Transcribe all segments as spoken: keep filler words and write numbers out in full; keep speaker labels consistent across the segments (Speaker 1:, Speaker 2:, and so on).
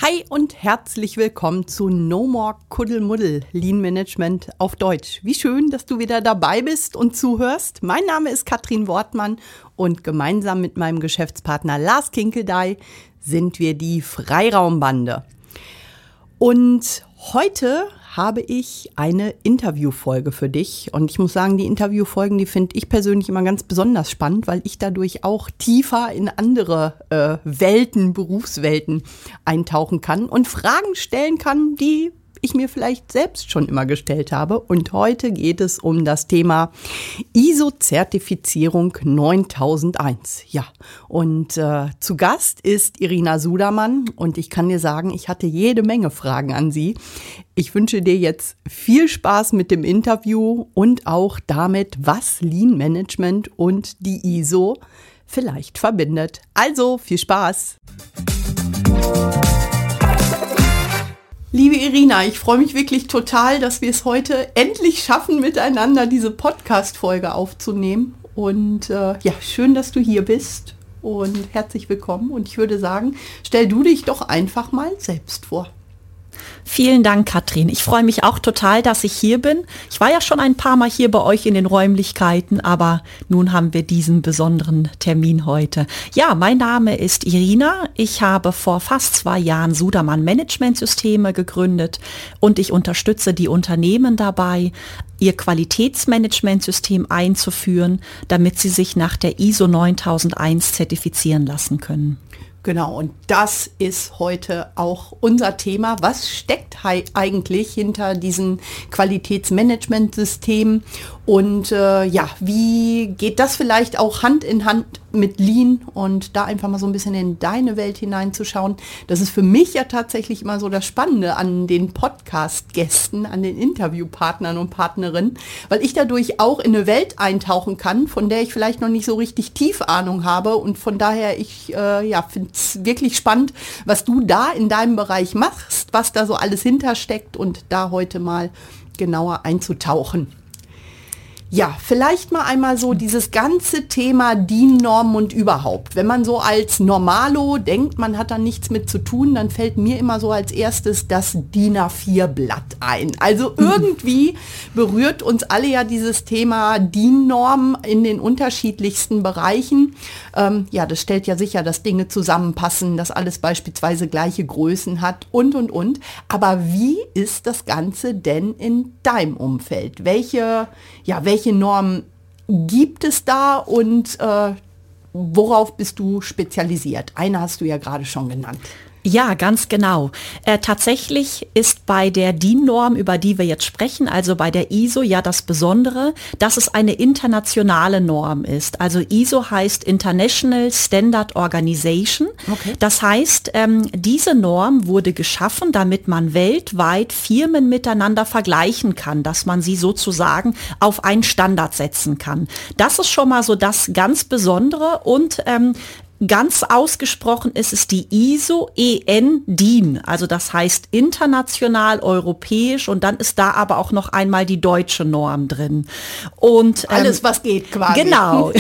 Speaker 1: Hi und herzlich willkommen zu No More Kuddelmuddel, Lean Management auf Deutsch. Wie schön, dass du wieder dabei bist und zuhörst. Mein Name ist Katrin Wortmann und gemeinsam mit meinem Geschäftspartner Lars Kinkeldey sind wir die Freiraumbande. Und heute habe ich eine Interviewfolge für dich. Und ich muss sagen, die Interviewfolgen, die finde ich persönlich immer ganz besonders spannend, weil ich dadurch auch tiefer in andere äh, Welten, Berufswelten eintauchen kann und Fragen stellen kann, die ich mir vielleicht selbst schon immer gestellt habe. Und heute geht es um das Thema I S O-Zertifizierung neuntausendeins. Ja, und äh, zu Gast ist Irina Sudermann und ich kann dir sagen, ich hatte jede Menge Fragen an sie. Ich wünsche dir jetzt viel Spaß mit dem Interview und auch damit, was Lean Management und die I S O vielleicht verbindet. Also viel Spaß! Liebe Irina, ich freue mich wirklich total, dass wir es heute endlich schaffen, miteinander diese Podcast-Folge aufzunehmen. Und äh, ja, schön, dass du hier bist und herzlich willkommen. Und ich würde sagen, stell du dich doch einfach mal selbst vor.
Speaker 2: Vielen Dank, Katrin. Ich freue mich auch total, dass ich hier bin. Ich war ja schon ein paar Mal hier bei euch in den Räumlichkeiten, aber nun haben wir diesen besonderen Termin heute. Ja, mein Name ist Irina. Ich habe vor fast zwei Jahren Sudermann Managementsysteme gegründet und ich unterstütze die Unternehmen dabei, ihr Qualitätsmanagementsystem einzuführen, damit sie sich nach der I S O neuntausendeins zertifizieren lassen können.
Speaker 1: Genau, und das ist heute auch unser Thema. Was steckt eigentlich hinter diesen Qualitätsmanagementsystemen? Und äh, ja, wie geht das vielleicht auch Hand in Hand mit Lean und da einfach mal so ein bisschen in deine Welt hineinzuschauen? Das ist für mich ja tatsächlich immer so das Spannende an den Podcast-Gästen, an den Interviewpartnern und Partnerinnen, weil ich dadurch auch in eine Welt eintauchen kann, von der ich vielleicht noch nicht so richtig tief Ahnung habe. Und von daher, ich äh, ja, finde es wirklich spannend, was du da in deinem Bereich machst, was da so alles hintersteckt und da heute mal genauer einzutauchen. Ja, vielleicht mal einmal so dieses ganze Thema D I N-Normen und überhaupt. Wenn man so als Normalo denkt, man hat da nichts mit zu tun, dann fällt mir immer so als erstes das D I N A vier Blatt ein. Also irgendwie berührt uns alle ja dieses Thema D I N-Normen in den unterschiedlichsten Bereichen. Ähm, ja, das stellt ja sicher, dass Dinge zusammenpassen, dass alles beispielsweise gleiche Größen hat und, und, und. Aber wie ist das Ganze denn in deinem Umfeld? Welche, ja, welche Welche Normen gibt es da und äh, worauf bist du spezialisiert? Eine hast du ja gerade schon genannt.
Speaker 2: Ja, ganz genau. Äh, tatsächlich ist bei der D I N-Norm, über die wir jetzt sprechen, also bei der I S O, ja das Besondere, dass es eine internationale Norm ist. Also I S O heißt International Standard Organization. Okay. Das heißt, ähm, diese Norm wurde geschaffen, damit man weltweit Firmen miteinander vergleichen kann, dass man sie sozusagen auf einen Standard setzen kann. Das ist schon mal so das ganz Besondere und ähm, ganz ausgesprochen ist es die I S O E N D I N, also das heißt international, europäisch und dann ist da aber auch noch einmal die deutsche Norm drin. Und ähm,
Speaker 1: alles, was geht quasi.
Speaker 2: Genau,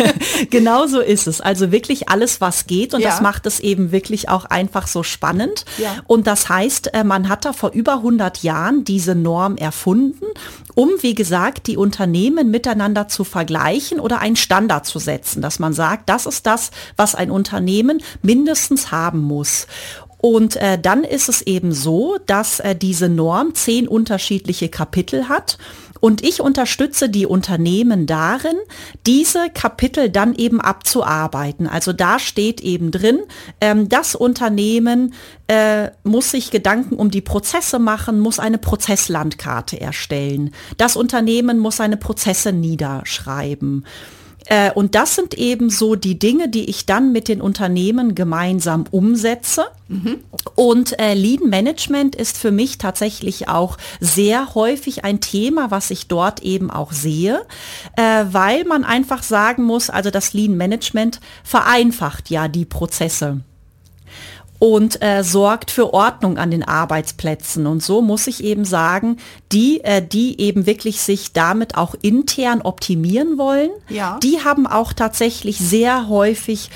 Speaker 2: genau so ist es. Also wirklich alles, was geht und ja. Das macht es eben wirklich auch einfach so spannend. Ja. Und das heißt, man hat da vor über hundert Jahren diese Norm erfunden, um, wie gesagt, die Unternehmen miteinander zu vergleichen oder einen Standard zu setzen, dass man sagt, das ist das, was ein Unternehmen mindestens haben muss. Und äh, dann ist es eben so, dass äh, diese Norm zehn unterschiedliche Kapitel hat. Und ich unterstütze die Unternehmen darin, diese Kapitel dann eben abzuarbeiten. Also da steht eben drin, ähm, das Unternehmen äh, muss sich Gedanken um die Prozesse machen, muss eine Prozesslandkarte erstellen. Das Unternehmen muss seine Prozesse niederschreiben. Äh, und das sind eben so die Dinge, die ich dann mit den Unternehmen gemeinsam umsetze. Mhm. Und äh, Lean Management ist für mich tatsächlich auch sehr häufig ein Thema, was ich dort eben auch sehe, äh, weil man einfach sagen muss, also das Lean Management vereinfacht ja die Prozesse. und äh, sorgt für Ordnung an den Arbeitsplätzen. Und so muss ich eben sagen, die, äh, die eben wirklich sich damit auch intern optimieren wollen, ja. die haben auch tatsächlich sehr häufig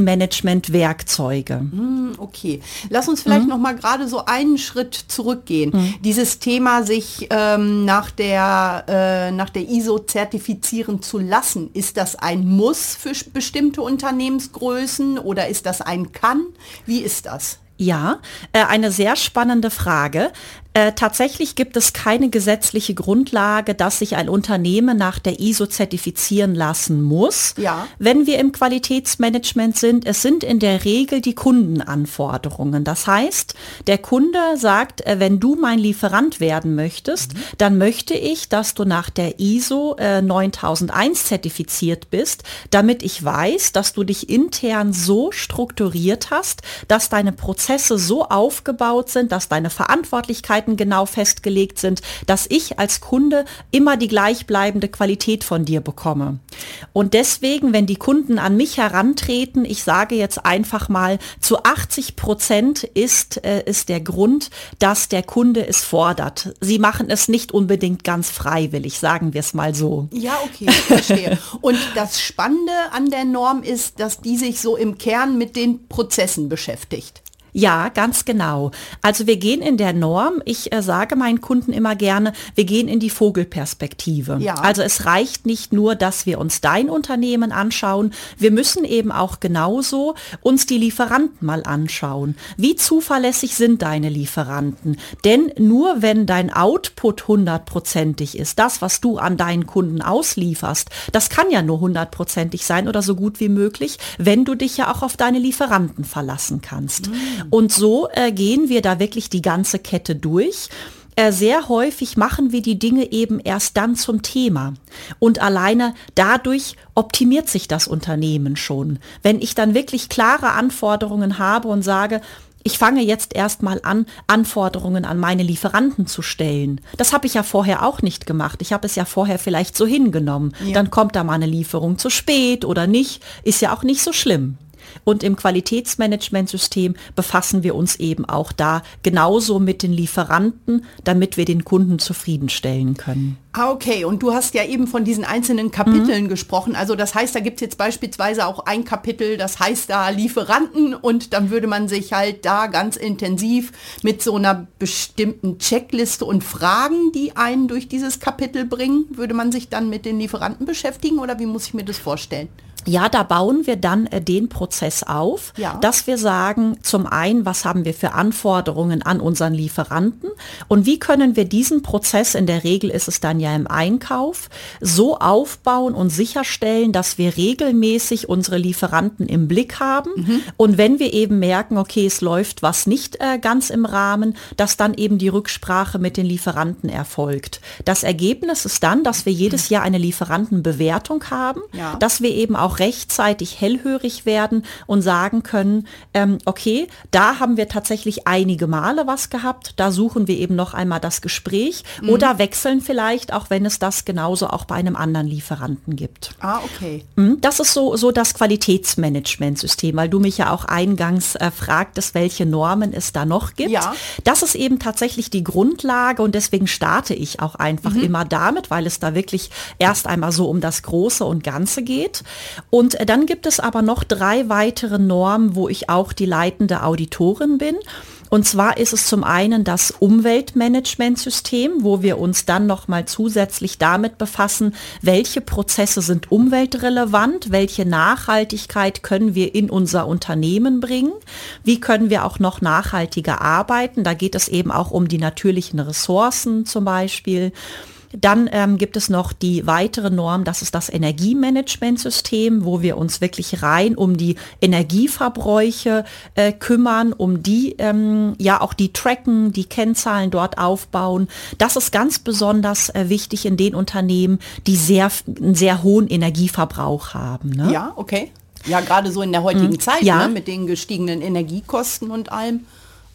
Speaker 2: Lean-Management-Werkzeuge.
Speaker 1: Hm, okay, lass uns vielleicht mhm. noch mal gerade so einen Schritt zurückgehen. Mhm. Dieses Thema, sich ähm, nach der, äh, nach der I S O zertifizieren zu lassen, ist das ein Muss für bestimmte Unternehmensgrößen oder ist das ein Kann? Wie ist das?
Speaker 2: Ja, äh, eine sehr spannende Frage. Äh, tatsächlich gibt es keine gesetzliche Grundlage, dass sich ein Unternehmen nach der I S O zertifizieren lassen muss. Ja. Wenn wir im Qualitätsmanagement sind, es sind in der Regel die Kundenanforderungen. Das heißt, der Kunde sagt, äh, wenn du mein Lieferant werden möchtest, mhm. dann möchte ich, dass du nach der I S O äh, neuntausendeins zertifiziert bist, damit ich weiß, dass du dich intern so strukturiert hast, dass deine Prozesse so aufgebaut sind, dass deine Verantwortlichkeit genau festgelegt sind, dass ich als Kunde immer die gleichbleibende Qualität von dir bekomme. Und deswegen, wenn die Kunden an mich herantreten, ich sage jetzt einfach mal, zu achtzig Prozent ist, äh, ist der Grund, dass der Kunde es fordert. Sie machen es nicht unbedingt ganz freiwillig, sagen wir es mal so.
Speaker 1: Ja, okay, ich verstehe. Und das Spannende an der Norm ist, dass die sich so im Kern mit den Prozessen beschäftigt.
Speaker 2: Ja, ganz genau. Also wir gehen in der Norm, ich äh, sage meinen Kunden immer gerne, wir gehen in die Vogelperspektive. Ja. Also es reicht nicht nur, dass wir uns dein Unternehmen anschauen, wir müssen eben auch genauso uns die Lieferanten mal anschauen. Wie zuverlässig sind deine Lieferanten? Denn nur wenn dein Output hundertprozentig ist, das, was du an deinen Kunden auslieferst, das kann ja nur hundertprozentig sein oder so gut wie möglich, wenn du dich ja auch auf deine Lieferanten verlassen kannst. Mhm. Und so äh, gehen wir da wirklich die ganze Kette durch. Äh, sehr häufig machen wir die Dinge eben erst dann zum Thema. Und alleine dadurch optimiert sich das Unternehmen schon. Wenn ich dann wirklich klare Anforderungen habe und sage, ich fange jetzt erstmal an, Anforderungen an meine Lieferanten zu stellen. Das habe ich ja vorher auch nicht gemacht. Ich habe es ja vorher vielleicht so hingenommen. Ja. Dann kommt da mal eine Lieferung zu spät oder nicht. Ist ja auch nicht so schlimm. Und im Qualitätsmanagementsystem befassen wir uns eben auch da genauso mit den Lieferanten, damit wir den Kunden zufriedenstellen können.
Speaker 1: Ah, okay. Und du hast ja eben von diesen einzelnen Kapiteln mhm. gesprochen. Also das heißt, da gibt es jetzt beispielsweise auch ein Kapitel, das heißt da Lieferanten und dann würde man sich halt da ganz intensiv mit so einer bestimmten Checkliste und Fragen, die einen durch dieses Kapitel bringen, würde man sich dann mit den Lieferanten beschäftigen oder wie muss ich mir das vorstellen?
Speaker 2: Ja, da bauen wir dann äh, den Prozess auf, ja. dass wir sagen, zum einen, was haben wir für Anforderungen an unseren Lieferanten und wie können wir diesen Prozess, in der Regel ist es dann ja im Einkauf, so aufbauen und sicherstellen, dass wir regelmäßig unsere Lieferanten im Blick haben mhm. und wenn wir eben merken, okay, es läuft was nicht äh, ganz im Rahmen, dass dann eben die Rücksprache mit den Lieferanten erfolgt. Das Ergebnis ist dann, dass wir jedes Jahr eine Lieferantenbewertung haben, ja. dass wir eben auch rechtzeitig hellhörig werden und sagen können, ähm, okay, da haben wir tatsächlich einige Male was gehabt, da suchen wir eben noch einmal das Gespräch mhm. oder wechseln vielleicht, auch wenn es das genauso auch bei einem anderen Lieferanten gibt.
Speaker 1: Ah, okay.
Speaker 2: Das ist so, so das Qualitätsmanagementsystem, weil du mich ja auch eingangs äh, fragtest, welche Normen es da noch gibt. Ja. Das ist eben tatsächlich die Grundlage und deswegen starte ich auch einfach mhm. immer damit, weil es da wirklich erst einmal so um das Große und Ganze geht. Und dann gibt es aber noch drei weitere Normen, wo ich auch die leitende Auditorin bin. Und zwar ist es zum einen das Umweltmanagementsystem, wo wir uns dann nochmal zusätzlich damit befassen, welche Prozesse sind umweltrelevant, welche Nachhaltigkeit können wir in unser Unternehmen bringen, wie können wir auch noch nachhaltiger arbeiten. Da geht es eben auch um die natürlichen Ressourcen zum Beispiel. Dann ähm, gibt es noch die weitere Norm, das ist das Energiemanagementsystem, wo wir uns wirklich rein um die Energieverbräuche äh, kümmern, um die, ähm, ja auch die tracken, die Kennzahlen dort aufbauen. Das ist ganz besonders äh, wichtig in den Unternehmen, die sehr, einen sehr hohen Energieverbrauch haben. Ne?
Speaker 1: Ja, okay. Ja, gerade so in der heutigen mhm. Zeit, ja. ne, mit den gestiegenen Energiekosten und allem.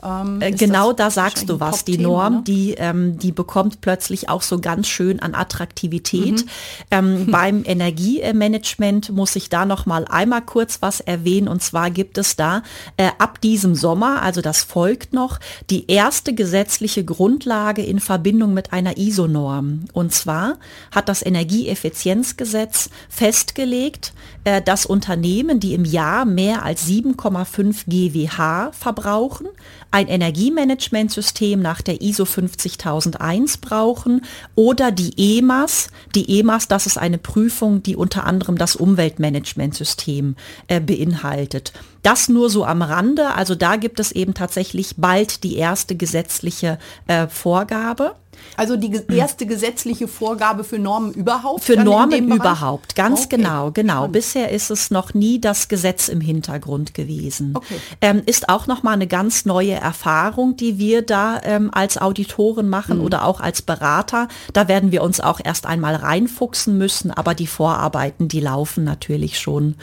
Speaker 1: Ähm,
Speaker 2: äh, genau, da sagst du was. Die Norm, ne? die, ähm, die bekommt plötzlich auch so ganz schön an Attraktivität. Mhm. Ähm, beim Energiemanagement muss ich da noch mal einmal kurz was erwähnen. Und zwar gibt es da äh, ab diesem Sommer, also das folgt noch, die erste gesetzliche Grundlage in Verbindung mit einer I S O-Norm. Und zwar hat das Energieeffizienzgesetz festgelegt, äh, dass Unternehmen, die im Jahr mehr als sieben Komma fünf Gigawatt verbrauchen, ein Energiemanagementsystem nach der I S O fünfzigtausendeins brauchen oder die E M A S. Die E M A S, das ist eine Prüfung, die unter anderem das Umweltmanagementsystem äh, beinhaltet. Das nur so am Rande, also da gibt es eben tatsächlich bald die erste gesetzliche äh, Vorgabe.
Speaker 1: Also die erste gesetzliche Vorgabe für Normen überhaupt?
Speaker 2: Für Normen überhaupt, ganz okay. genau, genau.
Speaker 1: Spannend.
Speaker 2: Bisher ist es noch nie das Gesetz im Hintergrund gewesen.
Speaker 1: Okay.
Speaker 2: Ähm, ist auch nochmal eine ganz neue Erfahrung, die wir da ähm, als Auditoren machen mhm. oder auch als Berater. Da werden wir uns auch erst einmal reinfuchsen müssen, aber die Vorarbeiten, die laufen natürlich schon.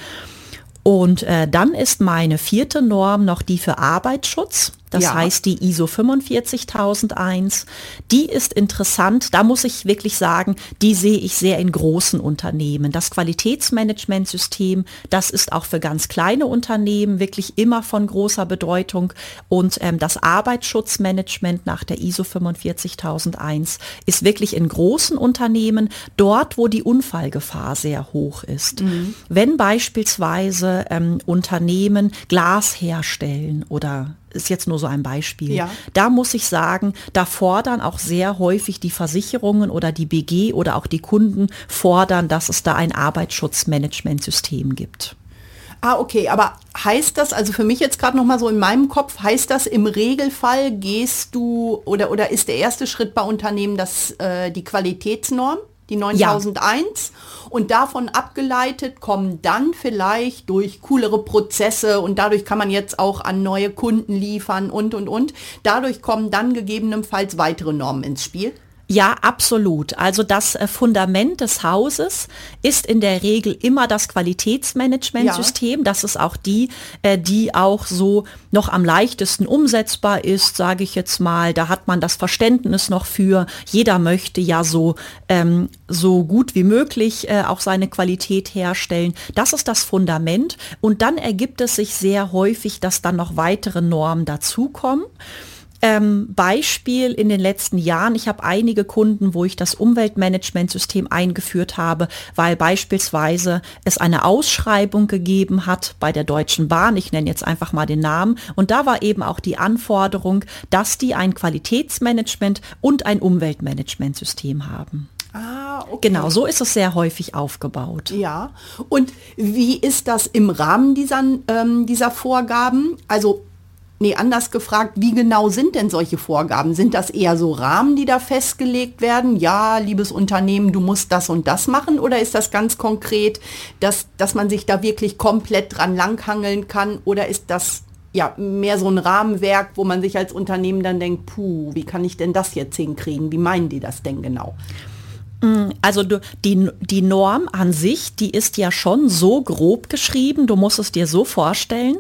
Speaker 2: Und äh, dann ist meine vierte Norm noch die für Arbeitsschutz. Das ja. heißt die I S O fünfundvierzigtausendeins. Die ist interessant, da muss ich wirklich sagen, die sehe ich sehr in großen Unternehmen. Das Qualitätsmanagementsystem, das ist auch für ganz kleine Unternehmen wirklich immer von großer Bedeutung. Und ähm, das Arbeitsschutzmanagement nach der I S O fünfundvierzigtausendeins ist wirklich in großen Unternehmen, dort wo die Unfallgefahr sehr hoch ist. Mhm. Wenn beispielsweise ähm, Unternehmen Glas herstellen oder ist jetzt nur so ein Beispiel. Ja. Da muss ich sagen, da fordern auch sehr häufig die Versicherungen oder die B G oder auch die Kunden fordern, dass es da ein Arbeitsschutzmanagementsystem gibt.
Speaker 1: Ah, okay, aber heißt das, also für mich jetzt gerade noch mal so in meinem Kopf, heißt das im Regelfall gehst du oder, oder ist der erste Schritt bei Unternehmen das, äh, die Qualitätsnorm? Die neuntausendeins ja. Und davon abgeleitet kommen dann vielleicht durch coolere Prozesse und dadurch kann man jetzt auch an neue Kunden liefern und, und, und. Dadurch kommen dann gegebenenfalls weitere Normen ins Spiel.
Speaker 2: Ja, absolut. Also das äh, Fundament des Hauses ist in der Regel immer das Qualitätsmanagementsystem. Ja. Das ist auch die, äh, die auch so noch am leichtesten umsetzbar ist, sage ich jetzt mal. Da hat man das Verständnis noch für. Jeder möchte ja so, ähm, so gut wie möglich äh, auch seine Qualität herstellen. Das ist das Fundament. Und dann ergibt es sich sehr häufig, dass dann noch weitere Normen dazukommen. Ähm, Beispiel in den letzten Jahren, ich habe einige Kunden, wo ich das Umweltmanagementsystem eingeführt habe, weil beispielsweise es eine Ausschreibung gegeben hat bei der Deutschen Bahn, ich nenne jetzt einfach mal den Namen, und da war eben auch die Anforderung, dass die ein Qualitätsmanagement und ein Umweltmanagementsystem haben.
Speaker 1: Ah, okay.
Speaker 2: Genau, so ist es sehr häufig aufgebaut.
Speaker 1: Ja, und wie ist das im Rahmen dieser, ähm, dieser Vorgaben? Also Nee, anders gefragt, wie genau sind denn solche Vorgaben? Sind das eher so Rahmen, die da festgelegt werden? Ja, liebes Unternehmen, du musst das und das machen? Oder ist das ganz konkret, dass, dass man sich da wirklich komplett dran langhangeln kann? Oder ist das ja mehr so ein Rahmenwerk, wo man sich als Unternehmen dann denkt, puh, wie kann ich denn das jetzt hinkriegen? Wie meinen die das denn genau?
Speaker 2: Also du, die, die Norm an sich, die ist ja schon so grob geschrieben, du musst es dir so vorstellen.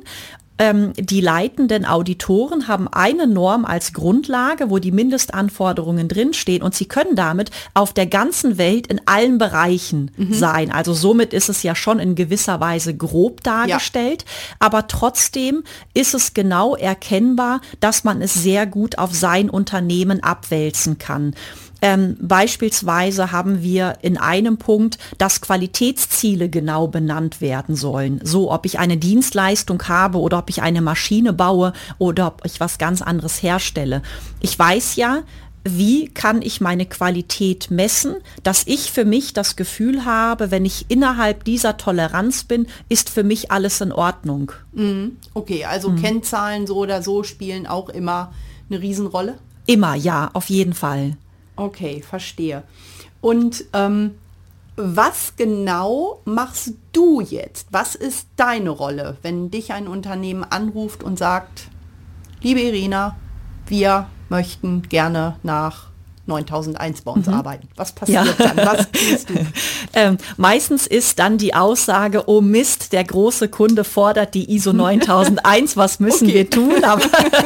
Speaker 2: Die leitenden Auditoren haben eine Norm als Grundlage, wo die Mindestanforderungen drinstehen und sie können damit auf der ganzen Welt in allen Bereichen mhm. sein. Also somit ist es ja schon in gewisser Weise grob dargestellt, ja. aber trotzdem ist es genau erkennbar, dass man es sehr gut auf sein Unternehmen abwälzen kann. Ähm, beispielsweise haben wir in einem Punkt, dass Qualitätsziele genau benannt werden sollen. So, ob ich eine Dienstleistung habe oder ob ich eine Maschine baue oder ob ich was ganz anderes herstelle. Ich weiß ja, wie kann ich meine Qualität messen, dass ich für mich das Gefühl habe, wenn ich innerhalb dieser Toleranz bin, ist für mich alles in Ordnung.
Speaker 1: Okay, also mhm. Kennzahlen so oder so spielen auch immer eine Riesenrolle?
Speaker 2: Immer, ja, auf jeden Fall.
Speaker 1: Okay, verstehe. Und ähm, was genau machst du jetzt? Was ist deine Rolle, wenn dich ein Unternehmen anruft und sagt, liebe Irina, wir möchten gerne nach neuntausendeins bei uns mhm. arbeiten. Was passiert ja. dann? Was tust du?
Speaker 2: ähm, meistens ist dann die Aussage, oh Mist, der große Kunde fordert die I S O neuntausendeins, was müssen okay. wir tun? Aber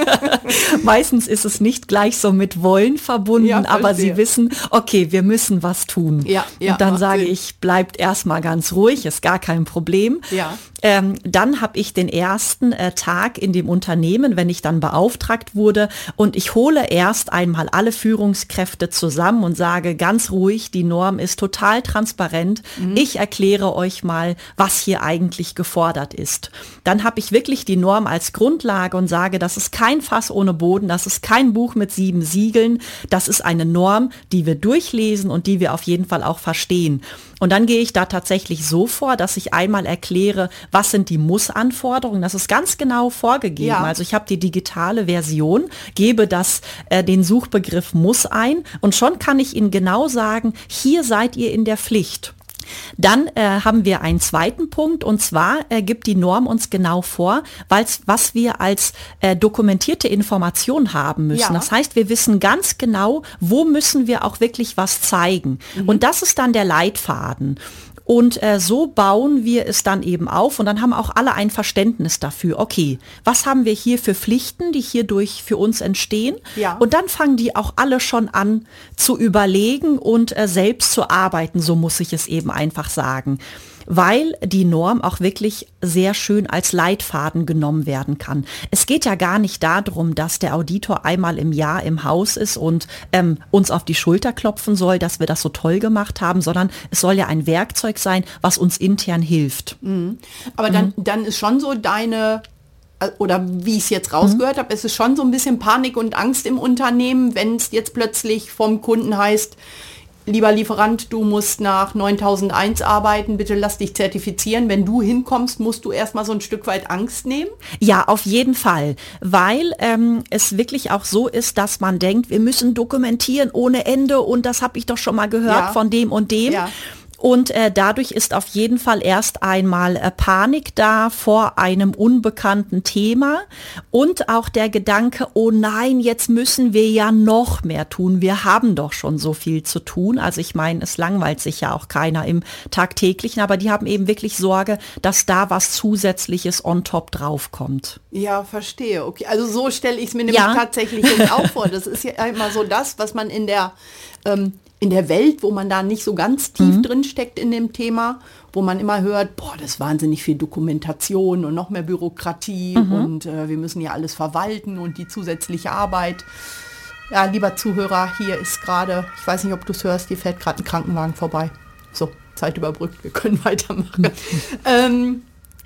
Speaker 2: meistens ist es nicht gleich so mit Wollen verbunden, ja, aber sie wissen, okay, wir müssen was tun. Ja, ja, und dann sage Sinn. ich, bleibt erstmal ganz ruhig, ist gar kein Problem. Ja. Ähm, dann habe ich den ersten äh, Tag in dem Unternehmen, wenn ich dann beauftragt wurde, und ich hole erst einmal alle Führungskräfte zusammen und sage ganz ruhig, die Norm ist total transparent. Mhm. Ich erkläre euch mal, was hier eigentlich gefordert ist. Dann habe ich wirklich die Norm als Grundlage und sage, das ist kein Fass ohne Boden, das ist kein Buch mit sieben Siegeln, das ist eine Norm, die wir durchlesen und die wir auf jeden Fall auch verstehen. Und dann gehe ich da tatsächlich so vor, dass ich einmal erkläre, was sind die Muss-Anforderungen. Das ist ganz genau vorgegeben. Ja. Also ich habe die digitale Version, gebe das, äh, den Suchbegriff Muss ein und schon kann ich Ihnen genau sagen, hier seid ihr in der Pflicht. Dann äh, haben wir einen zweiten Punkt, und zwar äh, gibt die Norm uns genau vor, weil's, was wir als äh, dokumentierte Information haben müssen. Ja. Das heißt, wir wissen ganz genau, wo müssen wir auch wirklich was zeigen. Mhm. Und das ist dann der Leitfaden. Und äh, so bauen wir es dann eben auf und dann haben auch alle ein Verständnis dafür. Okay, was haben wir hier für Pflichten, die hierdurch für uns entstehen? Ja. Und dann fangen die auch alle schon an zu überlegen und äh, selbst zu arbeiten, so muss ich es eben einfach sagen. Weil die Norm auch wirklich sehr schön als Leitfaden genommen werden kann. Es geht ja gar nicht darum, dass der Auditor einmal im Jahr im Haus ist und ähm, uns auf die Schulter klopfen soll, dass wir das so toll gemacht haben, sondern es soll ja ein Werkzeug sein, was uns intern hilft.
Speaker 1: Mhm. Aber dann, mhm. dann ist schon so deine, oder wie ich es jetzt rausgehört mhm. habe, es ist schon so ein bisschen Panik und Angst im Unternehmen, wenn es jetzt plötzlich vom Kunden heißt, lieber Lieferant, du musst nach neuntausendeins arbeiten, bitte lass dich zertifizieren. Wenn du hinkommst, musst du erstmal so ein Stück weit Angst nehmen?
Speaker 2: Ja, auf jeden Fall, weil ähm, es wirklich auch so ist, dass man denkt, wir müssen dokumentieren ohne Ende und das habe ich doch schon mal gehört ja. von dem und dem. Ja. Und äh, dadurch ist auf jeden Fall erst einmal äh, Panik da vor einem unbekannten Thema und auch der Gedanke, oh nein, jetzt müssen wir ja noch mehr tun. Wir haben doch schon so viel zu tun. Also ich meine, es langweilt sich ja auch keiner im Tagtäglichen, aber die haben eben wirklich Sorge, dass da was Zusätzliches on top draufkommt.
Speaker 1: Ja, verstehe. Okay, also so stelle ich es mir nämlich ja. tatsächlich jetzt auch vor. Das ist ja immer so das, was man in der ähm, in der Welt, wo man da nicht so ganz tief mhm. drin steckt in dem Thema, wo man immer hört, boah, das ist wahnsinnig viel Dokumentation und noch mehr Bürokratie mhm. und äh, wir müssen ja alles verwalten und die zusätzliche Arbeit. Ja, lieber Zuhörer, hier ist gerade, ich weiß nicht, ob du es hörst, hier fährt gerade ein Krankenwagen vorbei. So, Zeit überbrückt, wir können weitermachen. Mhm. ähm,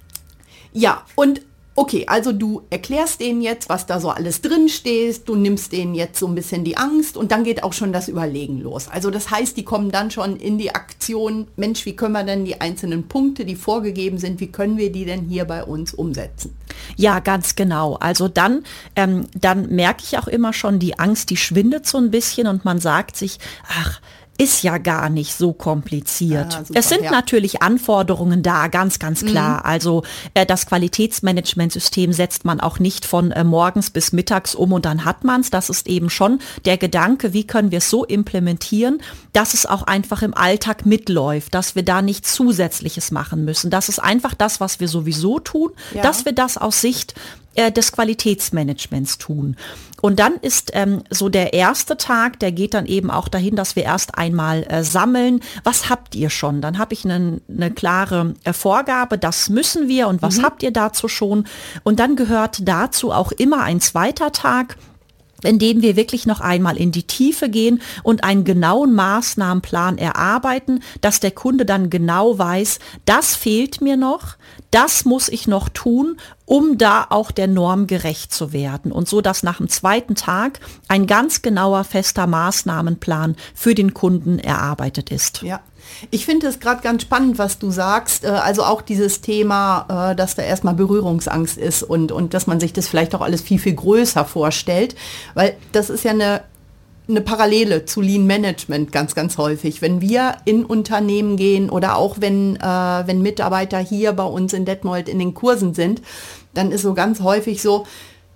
Speaker 1: ja, und okay, also du erklärst denen jetzt, was da so alles drin steht, du nimmst denen jetzt so ein bisschen die Angst und dann geht auch schon das Überlegen los. Also das heißt, die kommen dann schon in die Aktion, Mensch, wie können wir denn die einzelnen Punkte, die vorgegeben sind, wie können wir die denn hier bei uns umsetzen?
Speaker 2: Ja, ganz genau. Also dann, ähm, dann merke ich auch immer schon, die Angst, die schwindet so ein bisschen und man sagt sich, ach, ist ja gar nicht so kompliziert. Ah, super, es sind ja. natürlich Anforderungen da, ganz, ganz klar. Mhm. Also äh, das Qualitätsmanagementsystem setzt man auch nicht von äh, morgens bis mittags um und dann hat man es. Das ist eben schon der Gedanke, wie können wir es so implementieren, dass es auch einfach im Alltag mitläuft, dass wir da nichts Zusätzliches machen müssen. Das ist einfach das, was wir sowieso tun, ja. dass wir das aus Sicht äh, des Qualitätsmanagements tun. Und dann ist ähm, so der erste Tag, der geht dann eben auch dahin, dass wir erst einmal äh, sammeln. Was habt ihr schon? Dann habe ich eine ne klare äh, Vorgabe, das müssen wir und was mhm. habt ihr dazu schon? Und dann gehört dazu auch immer ein zweiter Tag, in dem wir wirklich noch einmal in die Tiefe gehen und einen genauen Maßnahmenplan erarbeiten, dass der Kunde dann genau weiß, das fehlt mir noch, das muss ich noch tun, um da auch der Norm gerecht zu werden. Und so, dass nach dem zweiten Tag ein ganz genauer, fester Maßnahmenplan für den Kunden erarbeitet ist.
Speaker 1: Ja. Ich finde es gerade ganz spannend, was du sagst. Also auch dieses Thema, dass da erstmal Berührungsangst ist und, und dass man sich das vielleicht auch alles viel, viel größer vorstellt. Weil das ist ja eine, eine Parallele zu Lean Management ganz, ganz häufig. Wenn wir in Unternehmen gehen oder auch wenn, äh, wenn Mitarbeiter hier bei uns in Detmold in den Kursen sind, dann ist so ganz häufig so,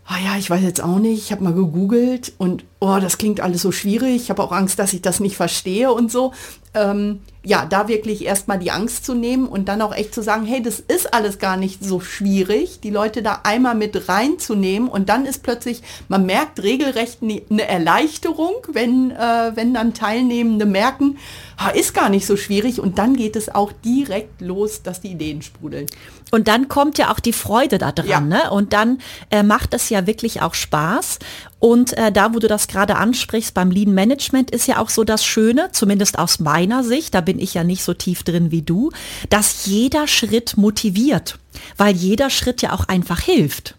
Speaker 1: ah ja, ich weiß jetzt auch nicht, ich habe mal gegoogelt und oh, das klingt alles so schwierig, ich habe auch Angst, dass ich das nicht verstehe und so. Ähm, ja, da wirklich erstmal die Angst zu nehmen und dann auch echt zu sagen, hey, das ist alles gar nicht so schwierig, die Leute da einmal mit reinzunehmen und dann ist plötzlich, man merkt regelrecht eine Erleichterung, wenn, äh, wenn dann Teilnehmende merken, ha, ist gar nicht so schwierig und dann geht es auch direkt los, dass die Ideen sprudeln.
Speaker 2: Und dann kommt ja auch die Freude da dran, ja. ne? Und dann äh, macht es ja wirklich auch Spaß. Und äh, da, wo du das gerade ansprichst, beim Lean Management ist ja auch so das Schöne, zumindest aus meiner Sicht, da bin ich ja nicht so tief drin wie du, dass jeder Schritt motiviert, weil jeder Schritt ja auch einfach hilft.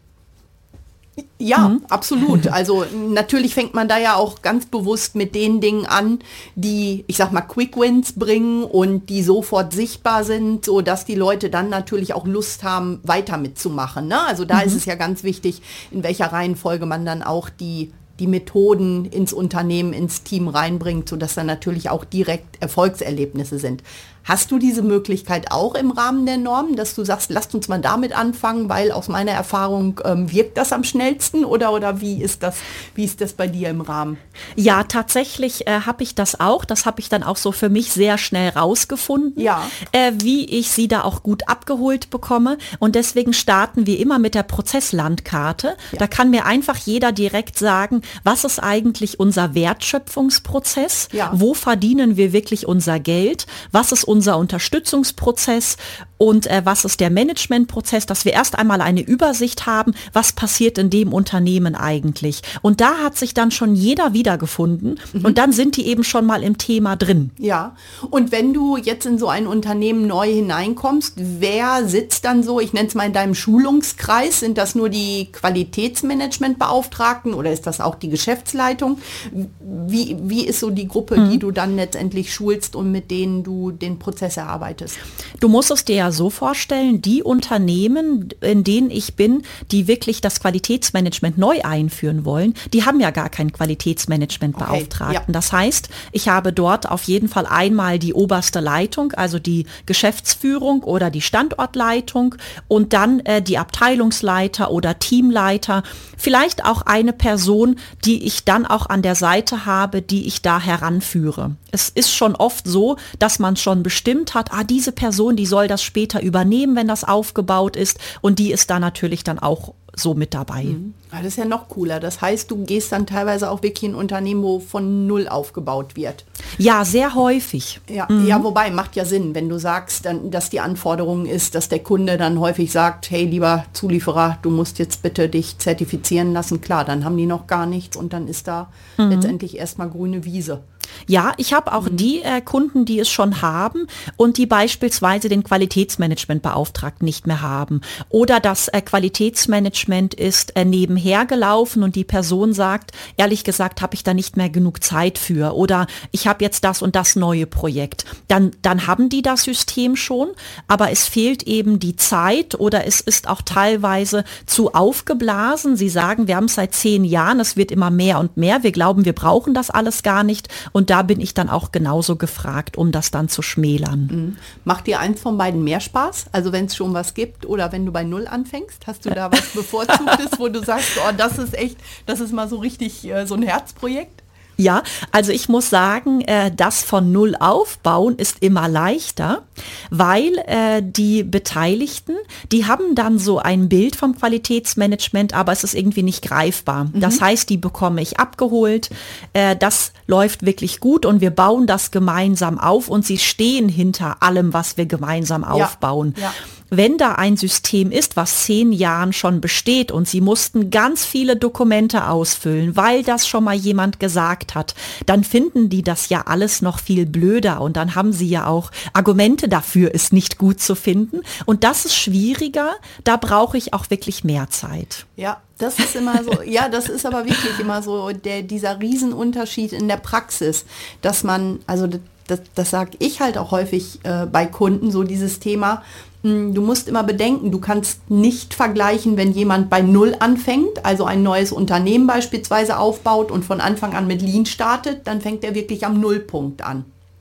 Speaker 1: Ja, mhm. absolut. Also natürlich fängt man da ja auch ganz bewusst mit den Dingen an, die, ich sag mal, Quick Wins bringen und die sofort sichtbar sind, so dass die Leute dann natürlich auch Lust haben, weiter mitzumachen. Ne? Also da mhm. ist es ja ganz wichtig, in welcher Reihenfolge man dann auch die die Methoden ins Unternehmen, ins Team reinbringt, sodass dann natürlich auch direkt Erfolgserlebnisse sind. Hast du diese Möglichkeit auch im Rahmen der Normen, dass du sagst, lasst uns mal damit anfangen, weil aus meiner Erfahrung ähm, wirkt das am schnellsten oder, oder wie ist das, wie ist das bei dir im Rahmen?
Speaker 2: Ja, tatsächlich äh, habe ich das auch. Das habe ich dann auch so für mich sehr schnell rausgefunden,
Speaker 1: ja.
Speaker 2: äh, wie ich sie da auch gut abgeholt bekomme. Und deswegen starten wir immer mit der Prozesslandkarte. Ja. Da kann mir einfach jeder direkt sagen, was ist eigentlich unser Wertschöpfungsprozess?
Speaker 1: Ja.
Speaker 2: Wo verdienen wir wirklich unser Geld? Was ist unser Unterstützungsprozess und äh, was ist der Managementprozess, dass wir erst einmal eine Übersicht haben, was passiert in dem Unternehmen eigentlich. Und da hat sich dann schon jeder wiedergefunden mhm. und dann sind die eben schon mal im Thema drin.
Speaker 1: Ja, und wenn du jetzt in so ein Unternehmen neu hineinkommst, wer sitzt dann so, ich nenne es mal in deinem Schulungskreis, sind das nur die Qualitätsmanagementbeauftragten oder ist das auch die Geschäftsleitung? Wie, wie ist so die Gruppe, mhm. die du dann letztendlich schulst und mit denen du den Prozess erarbeitest?
Speaker 2: Du musst es dir ja so vorstellen, die Unternehmen, in denen ich bin, die wirklich das Qualitätsmanagement neu einführen wollen, die haben ja gar keinen Qualitätsmanagementbeauftragten.
Speaker 1: Okay, ja.
Speaker 2: Das heißt, ich habe dort auf jeden Fall einmal die oberste Leitung, also die Geschäftsführung oder die Standortleitung und dann äh, die Abteilungsleiter oder Teamleiter, vielleicht auch eine Person, die ich dann auch an der Seite habe, die ich da heranführe. Es ist schon oft so, dass man schon bestimmt hat, ah, diese Person, die soll das später übernehmen, wenn das aufgebaut ist und die ist da natürlich dann auch so mit dabei.
Speaker 1: Mhm. Das ist ja noch cooler. Das heißt, du gehst dann teilweise auch wirklich in Unternehmen, wo von null aufgebaut wird.
Speaker 2: Ja, sehr häufig.
Speaker 1: Ja, mhm. ja, wobei, macht ja Sinn, wenn du sagst, dann, dass die Anforderung ist, dass der Kunde dann häufig sagt, hey, lieber Zulieferer, du musst jetzt bitte dich zertifizieren lassen. Klar, dann haben die noch gar nichts und dann ist da mhm. letztendlich erstmal grüne Wiese.
Speaker 2: Ja, ich habe auch mhm. die äh, Kunden, die es schon haben und die beispielsweise den Qualitätsmanagementbeauftragten nicht mehr haben. Oder das äh, Qualitätsmanagement ist äh, nebenher gelaufen und die Person sagt, ehrlich gesagt, habe ich da nicht mehr genug Zeit für. Oder ich habe jetzt das und das neue Projekt. Dann, dann haben die das System schon, aber es fehlt eben die Zeit oder es ist auch teilweise zu aufgeblasen. Sie sagen, wir haben es seit zehn Jahren, es wird immer mehr und mehr. Wir glauben, wir brauchen das alles gar nicht. Und da bin ich dann auch genauso gefragt, um das dann zu schmälern.
Speaker 1: Mhm. Macht dir eins von beiden mehr Spaß? Also wenn es schon was gibt oder wenn du bei Null anfängst? Hast du da was Bevorzugtes, wo du sagst, oh, das ist echt, das ist mal so richtig äh, so ein Herzprojekt?
Speaker 2: Ja, also ich muss sagen, äh, das von Null aufbauen ist immer leichter, weil äh, die Beteiligten, die haben dann so ein Bild vom Qualitätsmanagement, aber es ist irgendwie nicht greifbar. Mhm. Das heißt, die bekomme ich abgeholt, äh, das läuft wirklich gut und wir bauen das gemeinsam auf und sie stehen hinter allem, was wir gemeinsam aufbauen.
Speaker 1: Ja, ja.
Speaker 2: Wenn da ein System ist, was zehn Jahren schon besteht und sie mussten ganz viele Dokumente ausfüllen, weil das schon mal jemand gesagt hat, dann finden die das ja alles noch viel blöder und dann haben sie ja auch Argumente dafür, es nicht gut zu finden. Und das ist schwieriger, da brauche ich auch wirklich mehr Zeit.
Speaker 1: Ja, das ist immer so, ja, das ist aber wirklich immer so der, dieser Riesenunterschied in der Praxis, dass man, also das, das sage ich halt auch häufig äh, bei Kunden, so dieses Thema, du musst immer bedenken, du kannst nicht vergleichen, wenn jemand bei Null anfängt, also ein neues Unternehmen beispielsweise aufbaut und von Anfang an mit Lean startet, dann fängt er wirklich am Nullpunkt an.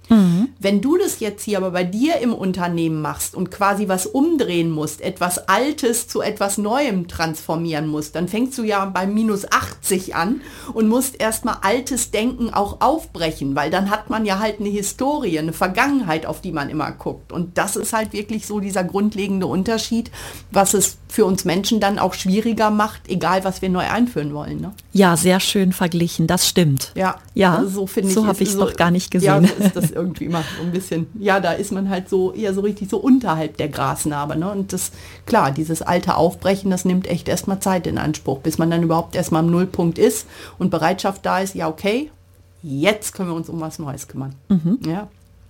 Speaker 1: Mhm. Wenn du das jetzt hier aber bei dir im Unternehmen machst und quasi was umdrehen musst, etwas Altes zu etwas Neuem transformieren musst, dann fängst du ja bei minus achtzig an und musst erstmal altes Denken auch aufbrechen, weil dann hat man ja halt eine Historie, eine Vergangenheit, auf die man immer guckt. Und das ist halt wirklich so dieser grundlegende Unterschied, was es für uns Menschen dann auch schwieriger macht, egal was wir neu einführen wollen. Ne?
Speaker 2: Ja, sehr schön verglichen, das stimmt.
Speaker 1: Ja,
Speaker 2: ja
Speaker 1: also so finde ich.
Speaker 2: So habe ich es
Speaker 1: so,
Speaker 2: noch gar nicht gesehen.
Speaker 1: Ja, so ist das irgendwie immer so ein bisschen, ja, da ist man halt so eher so richtig so unterhalb der Grasnarbe. Ne? Und das, klar, dieses alte Aufbrechen, das nimmt echt erstmal Zeit in Anspruch, bis man dann überhaupt erstmal am Nullpunkt ist und Bereitschaft da ist, ja, okay, jetzt können wir uns um was Neues kümmern. Mhm. Ja.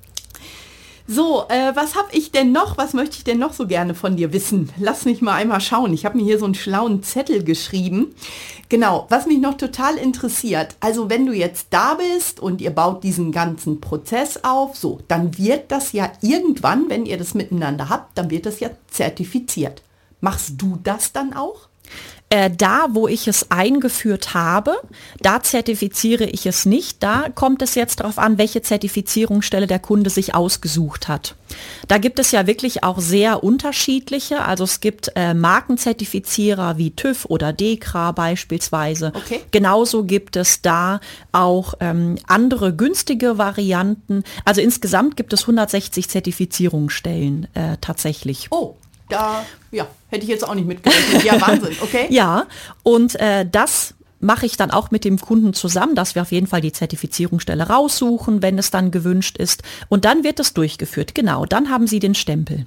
Speaker 1: So, äh, was habe ich denn noch? Was möchte ich denn noch so gerne von dir wissen? Lass mich mal einmal schauen. Ich habe mir hier so einen schlauen Zettel geschrieben. Genau, was mich noch total interessiert. Also wenn du jetzt da bist und ihr baut diesen ganzen Prozess auf, so, dann wird das ja irgendwann, wenn ihr das miteinander habt, dann wird das ja zertifiziert. Machst du das dann auch?
Speaker 2: Äh, da, wo ich es eingeführt habe, da zertifiziere ich es nicht. Da kommt es jetzt darauf an, welche Zertifizierungsstelle der Kunde sich ausgesucht hat. Da gibt es ja wirklich auch sehr unterschiedliche. Also es gibt äh, Markenzertifizierer wie TÜV oder DEKRA beispielsweise.
Speaker 1: Okay.
Speaker 2: Genauso gibt es da auch ähm, andere günstige Varianten. Also insgesamt gibt es hundertsechzig Zertifizierungsstellen äh, tatsächlich.
Speaker 1: Oh. Da, ja, hätte ich jetzt auch nicht mitgerechnet. Ja, Wahnsinn, okay.
Speaker 2: Ja, und äh, das mache ich dann auch mit dem Kunden zusammen, dass wir auf jeden Fall die Zertifizierungsstelle raussuchen, wenn es dann gewünscht ist. Und dann wird es durchgeführt. Genau, dann haben Sie den Stempel.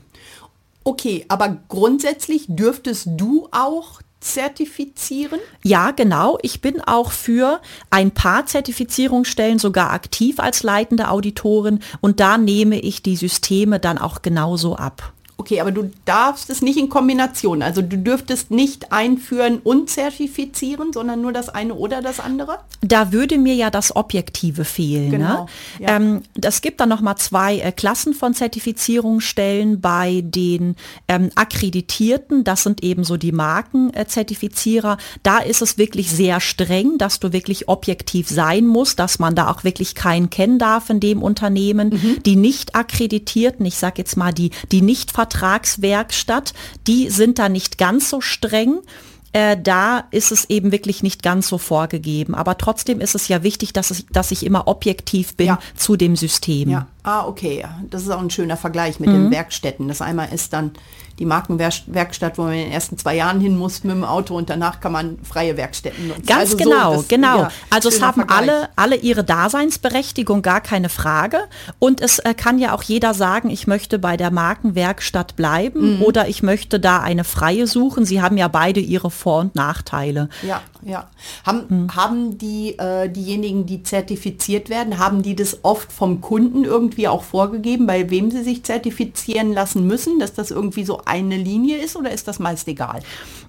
Speaker 1: Okay, aber grundsätzlich dürftest du auch zertifizieren?
Speaker 2: Ja, genau. Ich bin auch für ein paar Zertifizierungsstellen sogar aktiv als leitende Auditorin und da nehme ich die Systeme dann auch genauso ab.
Speaker 1: Okay, aber du darfst es nicht in Kombination. Also du dürftest nicht einführen und zertifizieren, sondern nur das eine oder das andere?
Speaker 2: Da würde mir ja das Objektive fehlen.
Speaker 1: Genau.
Speaker 2: Ne?
Speaker 1: Ja.
Speaker 2: Ähm, es gibt dann nochmal zwei äh, Klassen von Zertifizierungsstellen bei den ähm, Akkreditierten. Das sind eben so die Markenzertifizierer. Äh, da ist es wirklich sehr streng, dass du wirklich objektiv sein musst, dass man da auch wirklich keinen kennen darf in dem Unternehmen. Mhm. Die nicht akkreditierten, ich sage jetzt mal die, die nicht Vertragswerkstatt, die sind da nicht ganz so streng. Äh, da ist es eben wirklich nicht ganz so vorgegeben. Aber trotzdem ist es ja wichtig, dass, es, dass ich immer objektiv bin ja. zu dem System.
Speaker 1: Ja, ah, okay. Das ist auch ein schöner Vergleich mit mhm. den Werkstätten. Das einmal ist dann die Markenwerkstatt, wo man in den ersten zwei Jahren hin muss mit dem Auto und danach kann man freie Werkstätten nutzen.
Speaker 2: Ganz
Speaker 1: also
Speaker 2: genau,
Speaker 1: so, das,
Speaker 2: genau.
Speaker 1: Ja,
Speaker 2: also es haben
Speaker 1: Vergleich.
Speaker 2: alle, alle ihre Daseinsberechtigung, gar keine Frage. Und es äh, kann ja auch jeder sagen, ich möchte bei der Markenwerkstatt bleiben mhm. oder ich möchte da eine freie suchen. Sie haben ja beide ihre Vor- und Nachteile.
Speaker 1: Ja, ja. Haben, mhm. haben die, äh, diejenigen, die zertifiziert werden, haben die das oft vom Kunden irgendwie auch vorgegeben, bei wem sie sich zertifizieren lassen müssen, dass das irgendwie so eine Linie ist oder ist das meist egal?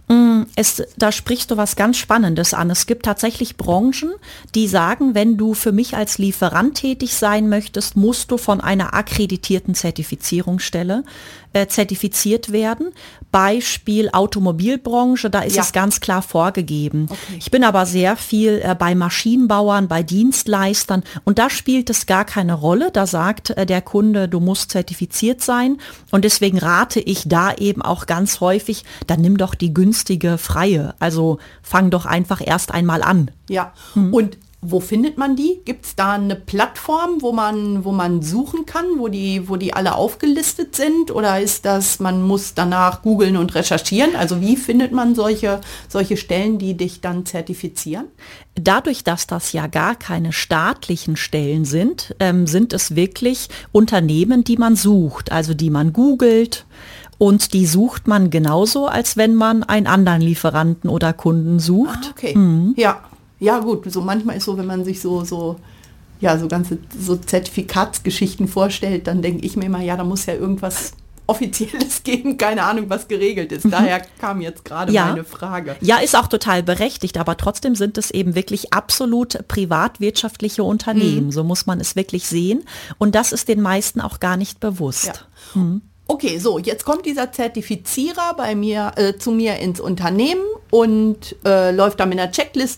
Speaker 2: Es, da sprichst du was ganz Spannendes an. Es gibt tatsächlich Branchen, die sagen, wenn du für mich als Lieferant tätig sein möchtest, musst du von einer akkreditierten Zertifizierungsstelle äh, zertifiziert werden. Beispiel Automobilbranche, da ist ja. es ganz klar vorgegeben. Okay. Ich bin aber sehr viel äh, bei Maschinenbauern, bei Dienstleistern und da spielt es gar keine Rolle. Da sagt äh, der Kunde, du musst zertifiziert sein und deswegen rate ich da eben auch ganz häufig, dann nimm doch die günstige freie. Also fang doch einfach erst einmal an.
Speaker 1: Ja, hm. und wo findet man die? Gibt es da eine Plattform, wo man, wo man suchen kann, wo die, wo die alle aufgelistet sind? Oder ist das, man muss danach googeln und recherchieren? Also wie findet man solche, solche Stellen, die dich dann zertifizieren?
Speaker 2: Dadurch, dass das ja gar keine staatlichen Stellen sind, ähm, sind es wirklich Unternehmen, die man sucht, also die man googelt. Und die sucht man genauso, als wenn man einen anderen Lieferanten oder Kunden sucht.
Speaker 1: Ah, okay, mhm. ja. Ja gut, so manchmal ist so, wenn man sich so, so, ja, so ganze so Zertifikatsgeschichten vorstellt, dann denke ich mir immer, ja, da muss ja irgendwas Offizielles geben, keine Ahnung, was geregelt ist. Daher kam jetzt gerade
Speaker 2: ja.
Speaker 1: meine Frage.
Speaker 2: Ja, ist auch total berechtigt, aber trotzdem sind es eben wirklich absolut privatwirtschaftliche Unternehmen. Mhm. So muss man es wirklich sehen. Und das ist den meisten auch gar nicht bewusst.
Speaker 1: Ja. Mhm. Okay, so, jetzt kommt dieser Zertifizierer bei mir, äh, zu mir ins Unternehmen und äh, läuft da mit einer Checkliste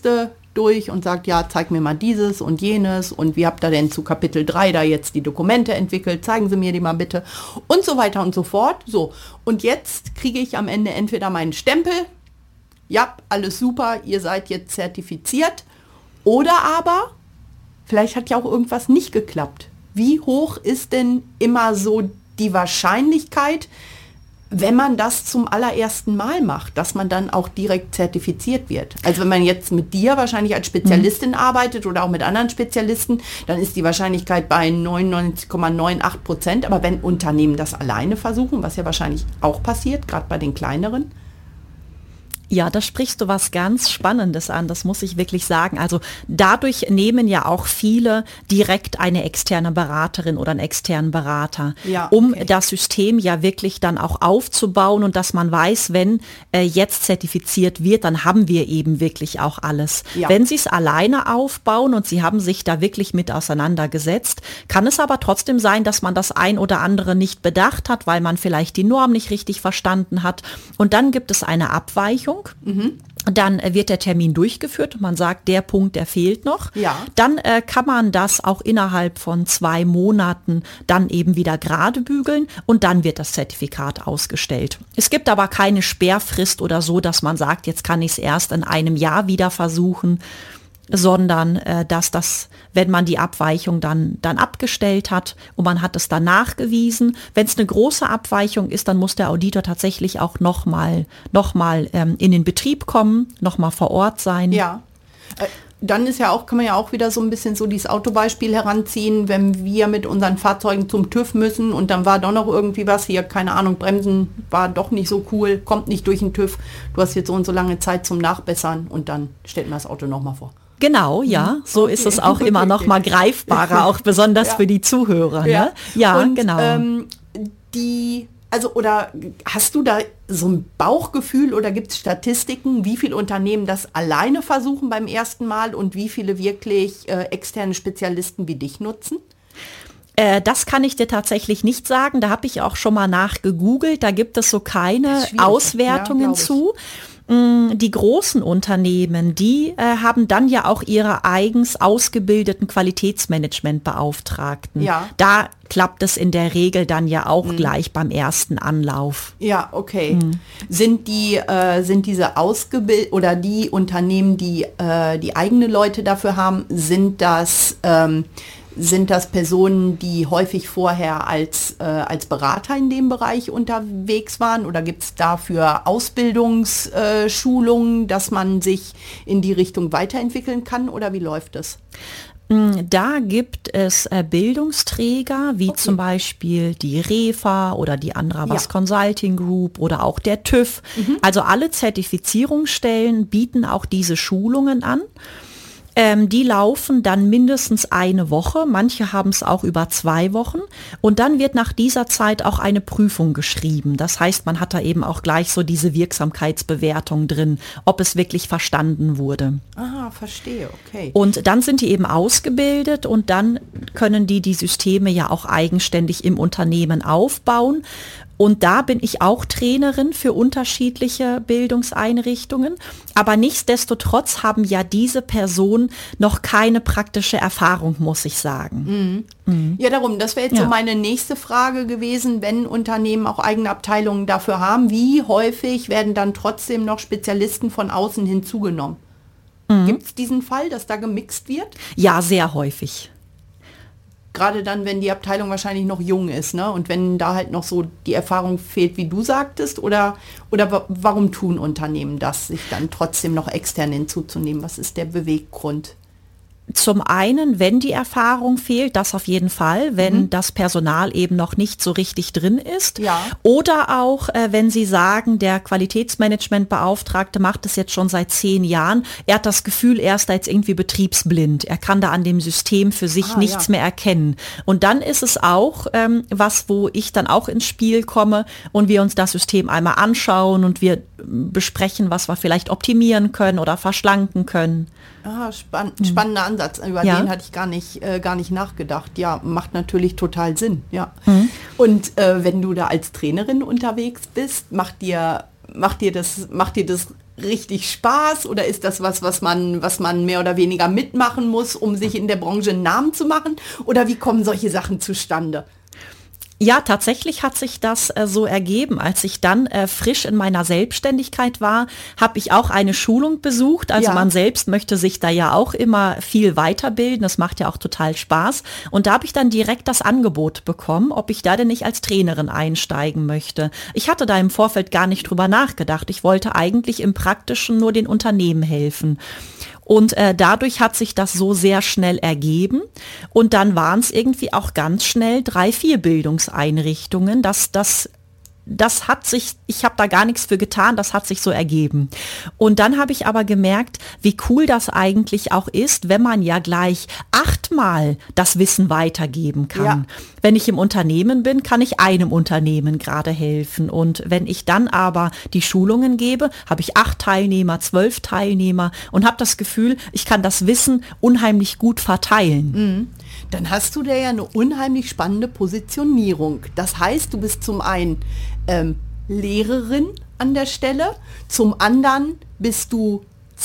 Speaker 1: durch und sagt, ja, zeig mir mal dieses und jenes und wie habt ihr denn zu Kapitel drei da jetzt die Dokumente entwickelt, zeigen Sie mir die mal bitte und so weiter und so fort. So, und jetzt kriege ich am Ende entweder meinen Stempel, ja, alles super, ihr seid jetzt zertifiziert, oder aber, vielleicht hat ja auch irgendwas nicht geklappt. Wie hoch ist denn immer so die Wahrscheinlichkeit, wenn man das zum allerersten Mal macht, dass man dann auch direkt zertifiziert wird? Also wenn man jetzt mit dir wahrscheinlich als Spezialistin mhm. arbeitet oder auch mit anderen Spezialisten, dann ist die Wahrscheinlichkeit bei neunundneunzig Komma achtundneunzig Prozent. Aber wenn Unternehmen das alleine versuchen, was ja wahrscheinlich auch passiert, gerade bei den kleineren,
Speaker 2: ja, da sprichst du was ganz Spannendes an, das muss ich wirklich sagen. Also dadurch nehmen ja auch viele direkt eine externe Beraterin oder einen externen Berater, ja, okay. um das System ja wirklich dann auch aufzubauen und dass man weiß, wenn äh, jetzt zertifiziert wird, dann haben wir eben wirklich auch alles. Ja. Wenn sie es alleine aufbauen und sie haben sich da wirklich mit auseinandergesetzt, kann es aber trotzdem sein, dass man das ein oder andere nicht bedacht hat, weil man vielleicht die Norm nicht richtig verstanden hat. Und dann gibt es eine Abweichung. Mhm. Dann wird der Termin durchgeführt. Man sagt, der Punkt, der fehlt noch. Ja. Dann äh, kann man das auch innerhalb von zwei Monaten dann eben wieder gerade bügeln und dann wird das Zertifikat ausgestellt. Es gibt aber keine Sperrfrist oder so, dass man sagt, jetzt kann ich es erst in einem Jahr wieder versuchen, sondern äh, dass das, wenn man die Abweichung dann, dann abgestellt hat und man hat es dann nachgewiesen, wenn es eine große Abweichung ist, dann muss der Auditor tatsächlich auch nochmal noch mal, ähm, in den Betrieb kommen, nochmal vor Ort sein.
Speaker 1: Ja, äh, dann ist ja auch, kann man ja auch wieder so ein bisschen so dieses Autobeispiel heranziehen, wenn wir mit unseren Fahrzeugen zum TÜV müssen und dann war doch noch irgendwie was hier, keine Ahnung, Bremsen war doch nicht so cool, kommt nicht durch den TÜV, du hast jetzt so und so lange Zeit zum Nachbessern und dann stellt man das Auto nochmal vor.
Speaker 2: Genau, ja, so okay. ist es auch immer noch mal greifbarer, auch besonders ja. für die Zuhörer.
Speaker 1: Ja,
Speaker 2: ne? ja
Speaker 1: und,
Speaker 2: genau.
Speaker 1: Ähm, die, also oder hast du da so ein Bauchgefühl oder gibt es Statistiken, wie viele Unternehmen das alleine versuchen beim ersten Mal und wie viele wirklich äh, externe Spezialisten wie dich nutzen?
Speaker 2: Äh, das kann ich dir tatsächlich nicht sagen. Da habe ich auch schon mal nachgegoogelt. Da gibt es so keine Auswertungen ja, zu. Die großen Unternehmen, die äh, haben dann ja auch ihre eigens ausgebildeten Qualitätsmanagementbeauftragten. Ja. Da klappt es in der Regel dann ja auch mhm. gleich beim ersten Anlauf.
Speaker 1: Ja, okay. Mhm. Sind die äh, sind diese ausgebildet oder die Unternehmen, die äh, die eigene Leute dafür haben, sind das ähm, Sind das Personen, die häufig vorher als, äh, als Berater in dem Bereich unterwegs waren? Oder gibt es dafür Ausbildungsschulungen, äh, dass man sich in die Richtung weiterentwickeln kann? Oder wie läuft es?
Speaker 2: Da gibt es äh, Bildungsträger, wie okay. zum Beispiel die REFA oder die Andravas ja. Consulting Group oder auch der TÜV. Mhm. Also alle Zertifizierungsstellen bieten auch diese Schulungen an. Ähm, die laufen dann mindestens eine Woche, manche haben es auch über zwei Wochen und dann wird nach dieser Zeit auch eine Prüfung geschrieben. Das heißt, man hat da eben auch gleich so diese Wirksamkeitsbewertung drin, ob es wirklich verstanden wurde.
Speaker 1: Ah, verstehe, okay.
Speaker 2: Und dann sind die eben ausgebildet und dann können die die Systeme ja auch eigenständig im Unternehmen aufbauen. Und da bin ich auch Trainerin für unterschiedliche Bildungseinrichtungen. Aber nichtsdestotrotz haben ja diese Personen noch keine praktische Erfahrung, muss ich sagen.
Speaker 1: Mhm. Mhm. Ja, darum, das wäre jetzt ja. so meine nächste Frage gewesen, wenn Unternehmen auch eigene Abteilungen dafür haben, wie häufig werden dann trotzdem noch Spezialisten von außen hinzugenommen? Mhm. Gibt es diesen Fall, dass da gemixt wird?
Speaker 2: Ja, sehr häufig.
Speaker 1: Gerade dann, wenn die Abteilung wahrscheinlich noch jung ist, ne? Und wenn da halt noch so die Erfahrung fehlt, wie du sagtest, oder, oder w- warum tun Unternehmen das, sich dann trotzdem noch extern hinzuzunehmen? Was ist der Beweggrund?
Speaker 2: Zum einen, wenn die Erfahrung fehlt, das auf jeden Fall, wenn mhm. das Personal eben noch nicht so richtig drin ist. Ja. Oder auch, äh, wenn Sie sagen, der Qualitätsmanagementbeauftragte macht es jetzt schon seit zehn Jahren. Er hat das Gefühl, er ist da jetzt irgendwie betriebsblind. Er kann da an dem System für sich ah, nichts ja. mehr erkennen. Und dann ist es auch ähm, was, wo ich dann auch ins Spiel komme und wir uns das System einmal anschauen und wir besprechen, was wir vielleicht optimieren können oder verschlanken können.
Speaker 1: Ah, spann- mhm. spannender Ansatz. Über ja. den hatte ich gar nicht, äh, gar nicht nachgedacht. Ja, macht natürlich total Sinn. Ja. Mhm. Und äh, wenn du da als Trainerin unterwegs bist, macht dir, macht dir das, macht dir das richtig Spaß oder ist das was, was man, was man mehr oder weniger mitmachen muss, um sich in der Branche einen Namen zu machen? Oder wie kommen solche Sachen zustande?
Speaker 2: Ja, tatsächlich hat sich das äh, so ergeben. Als ich dann äh, frisch in meiner Selbstständigkeit war, habe ich auch eine Schulung besucht. Also ja. man selbst möchte sich da ja auch immer viel weiterbilden. Das macht ja auch total Spaß. Und da habe ich dann direkt das Angebot bekommen, ob ich da denn nicht als Trainerin einsteigen möchte. Ich hatte da im Vorfeld gar nicht drüber nachgedacht. Ich wollte eigentlich im Praktischen nur den Unternehmen helfen. Und äh, dadurch hat sich das so sehr schnell ergeben. Und dann waren es irgendwie auch ganz schnell drei, vier Bildungseinrichtungen. Das, das, das hat sich, ich habe da gar nichts für getan, das hat sich so ergeben. Und dann habe ich aber gemerkt, wie cool das eigentlich auch ist, wenn man ja gleich achtmal das Wissen weitergeben kann. Ja. Wenn ich im Unternehmen bin, kann ich einem Unternehmen gerade helfen. Und wenn ich dann aber die Schulungen gebe, habe ich acht Teilnehmer, zwölf Teilnehmer und habe das Gefühl, ich kann das Wissen unheimlich gut verteilen.
Speaker 1: Mhm. Dann hast du da ja eine unheimlich spannende Positionierung. Das heißt, du bist zum einen ähm, Lehrerin an der Stelle, zum anderen bist du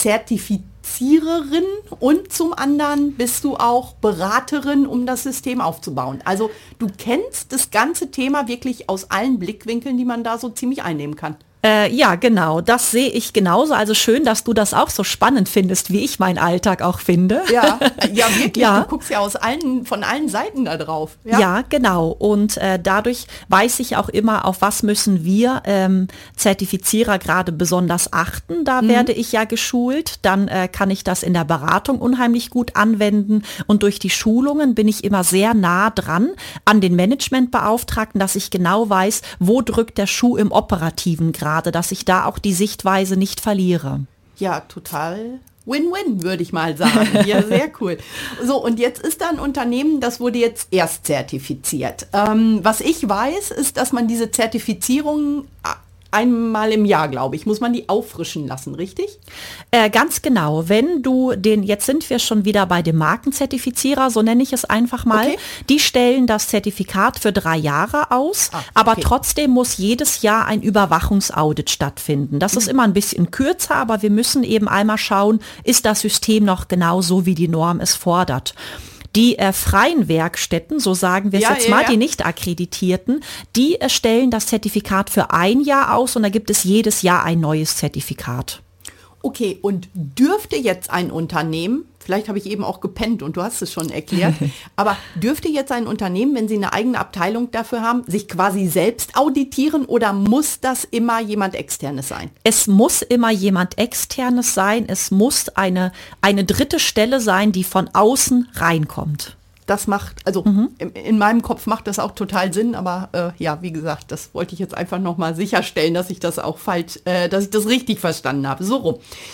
Speaker 1: Zertifiziererin und zum anderen bist du auch Beraterin, um das System aufzubauen. Also du kennst das ganze Thema wirklich aus allen Blickwinkeln, die man da so ziemlich einnehmen kann.
Speaker 2: Äh, ja, genau, das sehe ich genauso. Also schön, dass du das auch so spannend findest, wie ich meinen Alltag auch finde.
Speaker 1: Ja, ja wirklich. Ja. Du guckst ja aus allen, von allen Seiten da drauf.
Speaker 2: Ja, ja genau. Und äh, dadurch weiß ich auch immer, auf was müssen wir ähm, Zertifizierer gerade besonders achten. Da mhm. werde ich ja geschult. Dann äh, kann ich das in der Beratung unheimlich gut anwenden. Und durch die Schulungen bin ich immer sehr nah dran an den Managementbeauftragten, dass ich genau weiß, wo drückt der Schuh im operativen gerade, dass ich da auch die Sichtweise nicht verliere.
Speaker 1: Ja, total Win-Win, würde ich mal sagen. Ja, sehr cool. So, und jetzt ist da ein Unternehmen, das wurde jetzt erst zertifiziert. Ähm, was ich weiß, ist, dass man diese Zertifizierung einmal im Jahr, glaube ich, muss man die auffrischen lassen, richtig?
Speaker 2: Äh, ganz genau. Wenn du den, jetzt sind wir schon wieder bei dem Markenzertifizierer, so nenne ich es einfach mal, okay. Die stellen das Zertifikat für drei Jahre aus, ah, okay. aber trotzdem muss jedes Jahr ein Überwachungsaudit stattfinden. Das mhm. ist immer ein bisschen kürzer, aber wir müssen eben einmal schauen, ist das System noch genau so, wie die Norm es fordert. Die äh, freien Werkstätten, so sagen wir es ja, jetzt ja, mal, ja. die nicht akkreditierten, die äh, stellen das Zertifikat für ein Jahr aus und da gibt es jedes Jahr ein neues Zertifikat.
Speaker 1: Okay, und dürfte jetzt ein Unternehmen, vielleicht habe ich eben auch gepennt und du hast es schon erklärt, aber dürfte jetzt ein Unternehmen, wenn sie eine eigene Abteilung dafür haben, sich quasi selbst auditieren oder muss das immer jemand Externes sein?
Speaker 2: Es muss immer jemand Externes sein, es muss eine, eine dritte Stelle sein, die von außen reinkommt.
Speaker 1: Das macht, also mhm. in, in meinem Kopf macht das auch total Sinn, aber äh, ja, wie gesagt, das wollte ich jetzt einfach nochmal sicherstellen, dass ich das auch falsch, äh, dass ich das richtig verstanden habe. So rum.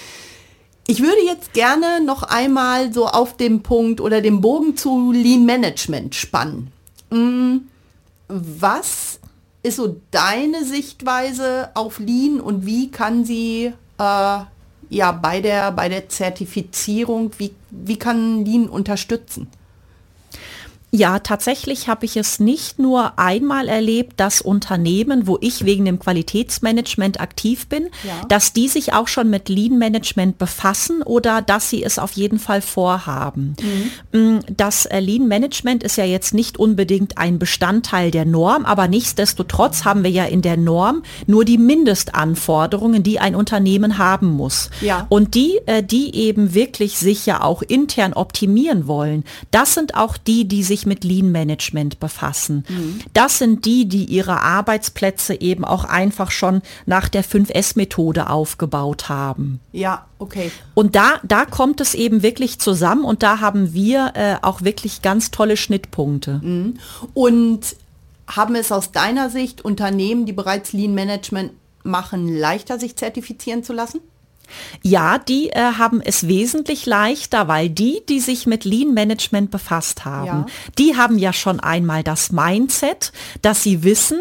Speaker 1: Ich würde jetzt gerne noch einmal so auf den Punkt oder den Bogen zu Lean Management spannen. Was ist so deine Sichtweise auf Lean und wie kann sie äh, ja bei der, bei der Zertifizierung, wie, wie kann Lean unterstützen?
Speaker 2: Ja, tatsächlich habe ich es nicht nur einmal erlebt, dass Unternehmen, wo ich wegen dem Qualitätsmanagement aktiv bin, ja. dass die sich auch schon mit Lean Management befassen oder dass sie es auf jeden Fall vorhaben. Mhm. Das Lean Management ist ja jetzt nicht unbedingt ein Bestandteil der Norm, aber nichtsdestotrotz haben wir ja in der Norm nur die Mindestanforderungen, die ein Unternehmen haben muss. Ja. Und die, die eben wirklich sich ja auch intern optimieren wollen, das sind auch die, die sich mit Lean Management befassen. Mhm. Das sind die, die ihre Arbeitsplätze eben auch einfach schon nach der fünf S Methode aufgebaut haben.
Speaker 1: Ja, okay.
Speaker 2: Und da, da kommt es eben wirklich zusammen und da haben wir äh, auch wirklich ganz tolle Schnittpunkte.
Speaker 1: Mhm. Und haben es aus deiner Sicht Unternehmen, die bereits Lean Management machen, leichter, sich zertifizieren zu lassen?
Speaker 2: Ja, die äh, haben es wesentlich leichter, weil die, die sich mit Lean Management befasst haben, ja. die haben ja schon einmal das Mindset, dass sie wissen,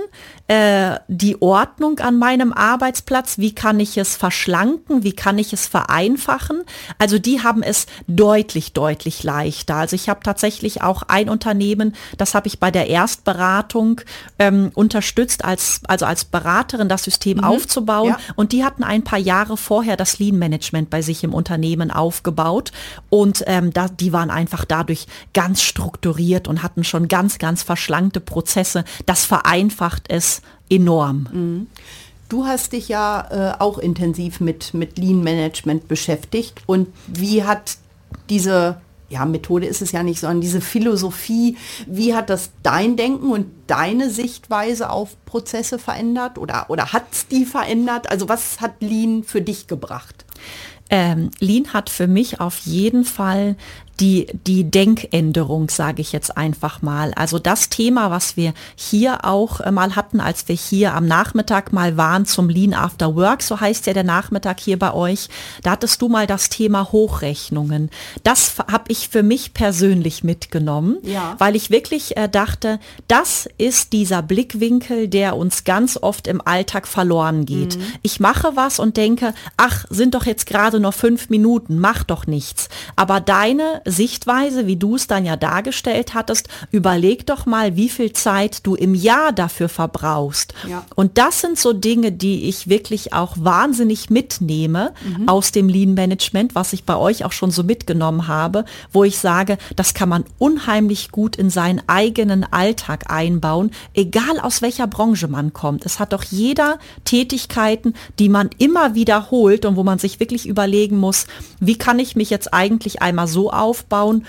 Speaker 2: äh, die Ordnung an meinem Arbeitsplatz, wie kann ich es verschlanken, wie kann ich es vereinfachen. Also die haben es deutlich, deutlich leichter. Also ich habe tatsächlich auch ein Unternehmen, das habe ich bei der Erstberatung ähm, unterstützt, als, also als Beraterin das System mhm. aufzubauen. Ja. Und die hatten ein paar Jahre vorher das Lean Management bei sich im Unternehmen aufgebaut. Und ähm, da, die waren einfach dadurch ganz strukturiert und hatten schon ganz, ganz verschlankte Prozesse. Das vereinfacht es enorm.
Speaker 1: Mhm. Du hast dich ja äh, auch intensiv mit, mit Lean Management beschäftigt. Und wie hat diese, ja, Methode ist es ja nicht, sondern diese Philosophie, wie hat das dein Denken und deine Sichtweise auf Prozesse verändert? Oder, oder hat es die verändert? Also was hat Lean für dich gebracht?
Speaker 2: Ähm, Lean hat für mich auf jeden Fall die, die Denkänderung, sage ich jetzt einfach mal. Also das Thema, was wir hier auch äh, mal hatten, als wir hier am Nachmittag mal waren zum Lean After Work, so heißt ja der Nachmittag hier bei euch, da hattest du mal das Thema Hochrechnungen. Das habe ich für mich persönlich mitgenommen, ja. weil ich wirklich äh, dachte, das ist dieser Blickwinkel, der uns ganz oft im Alltag verloren geht. Mhm. Ich mache was und denke, ach, sind doch jetzt gerade noch fünf Minuten, mach doch nichts. Aber deine Sichtweise, wie du es dann ja dargestellt hattest, überleg doch mal, wie viel Zeit du im Jahr dafür verbrauchst. Ja. Und das sind so Dinge, die ich wirklich auch wahnsinnig mitnehme mhm. aus dem Lean Management, was ich bei euch auch schon so mitgenommen habe, wo ich sage, das kann man unheimlich gut in seinen eigenen Alltag einbauen, egal aus welcher Branche man kommt. Es hat doch jeder Tätigkeiten, die man immer wiederholt und wo man sich wirklich überlegen muss, wie kann ich mich jetzt eigentlich einmal so aufbauen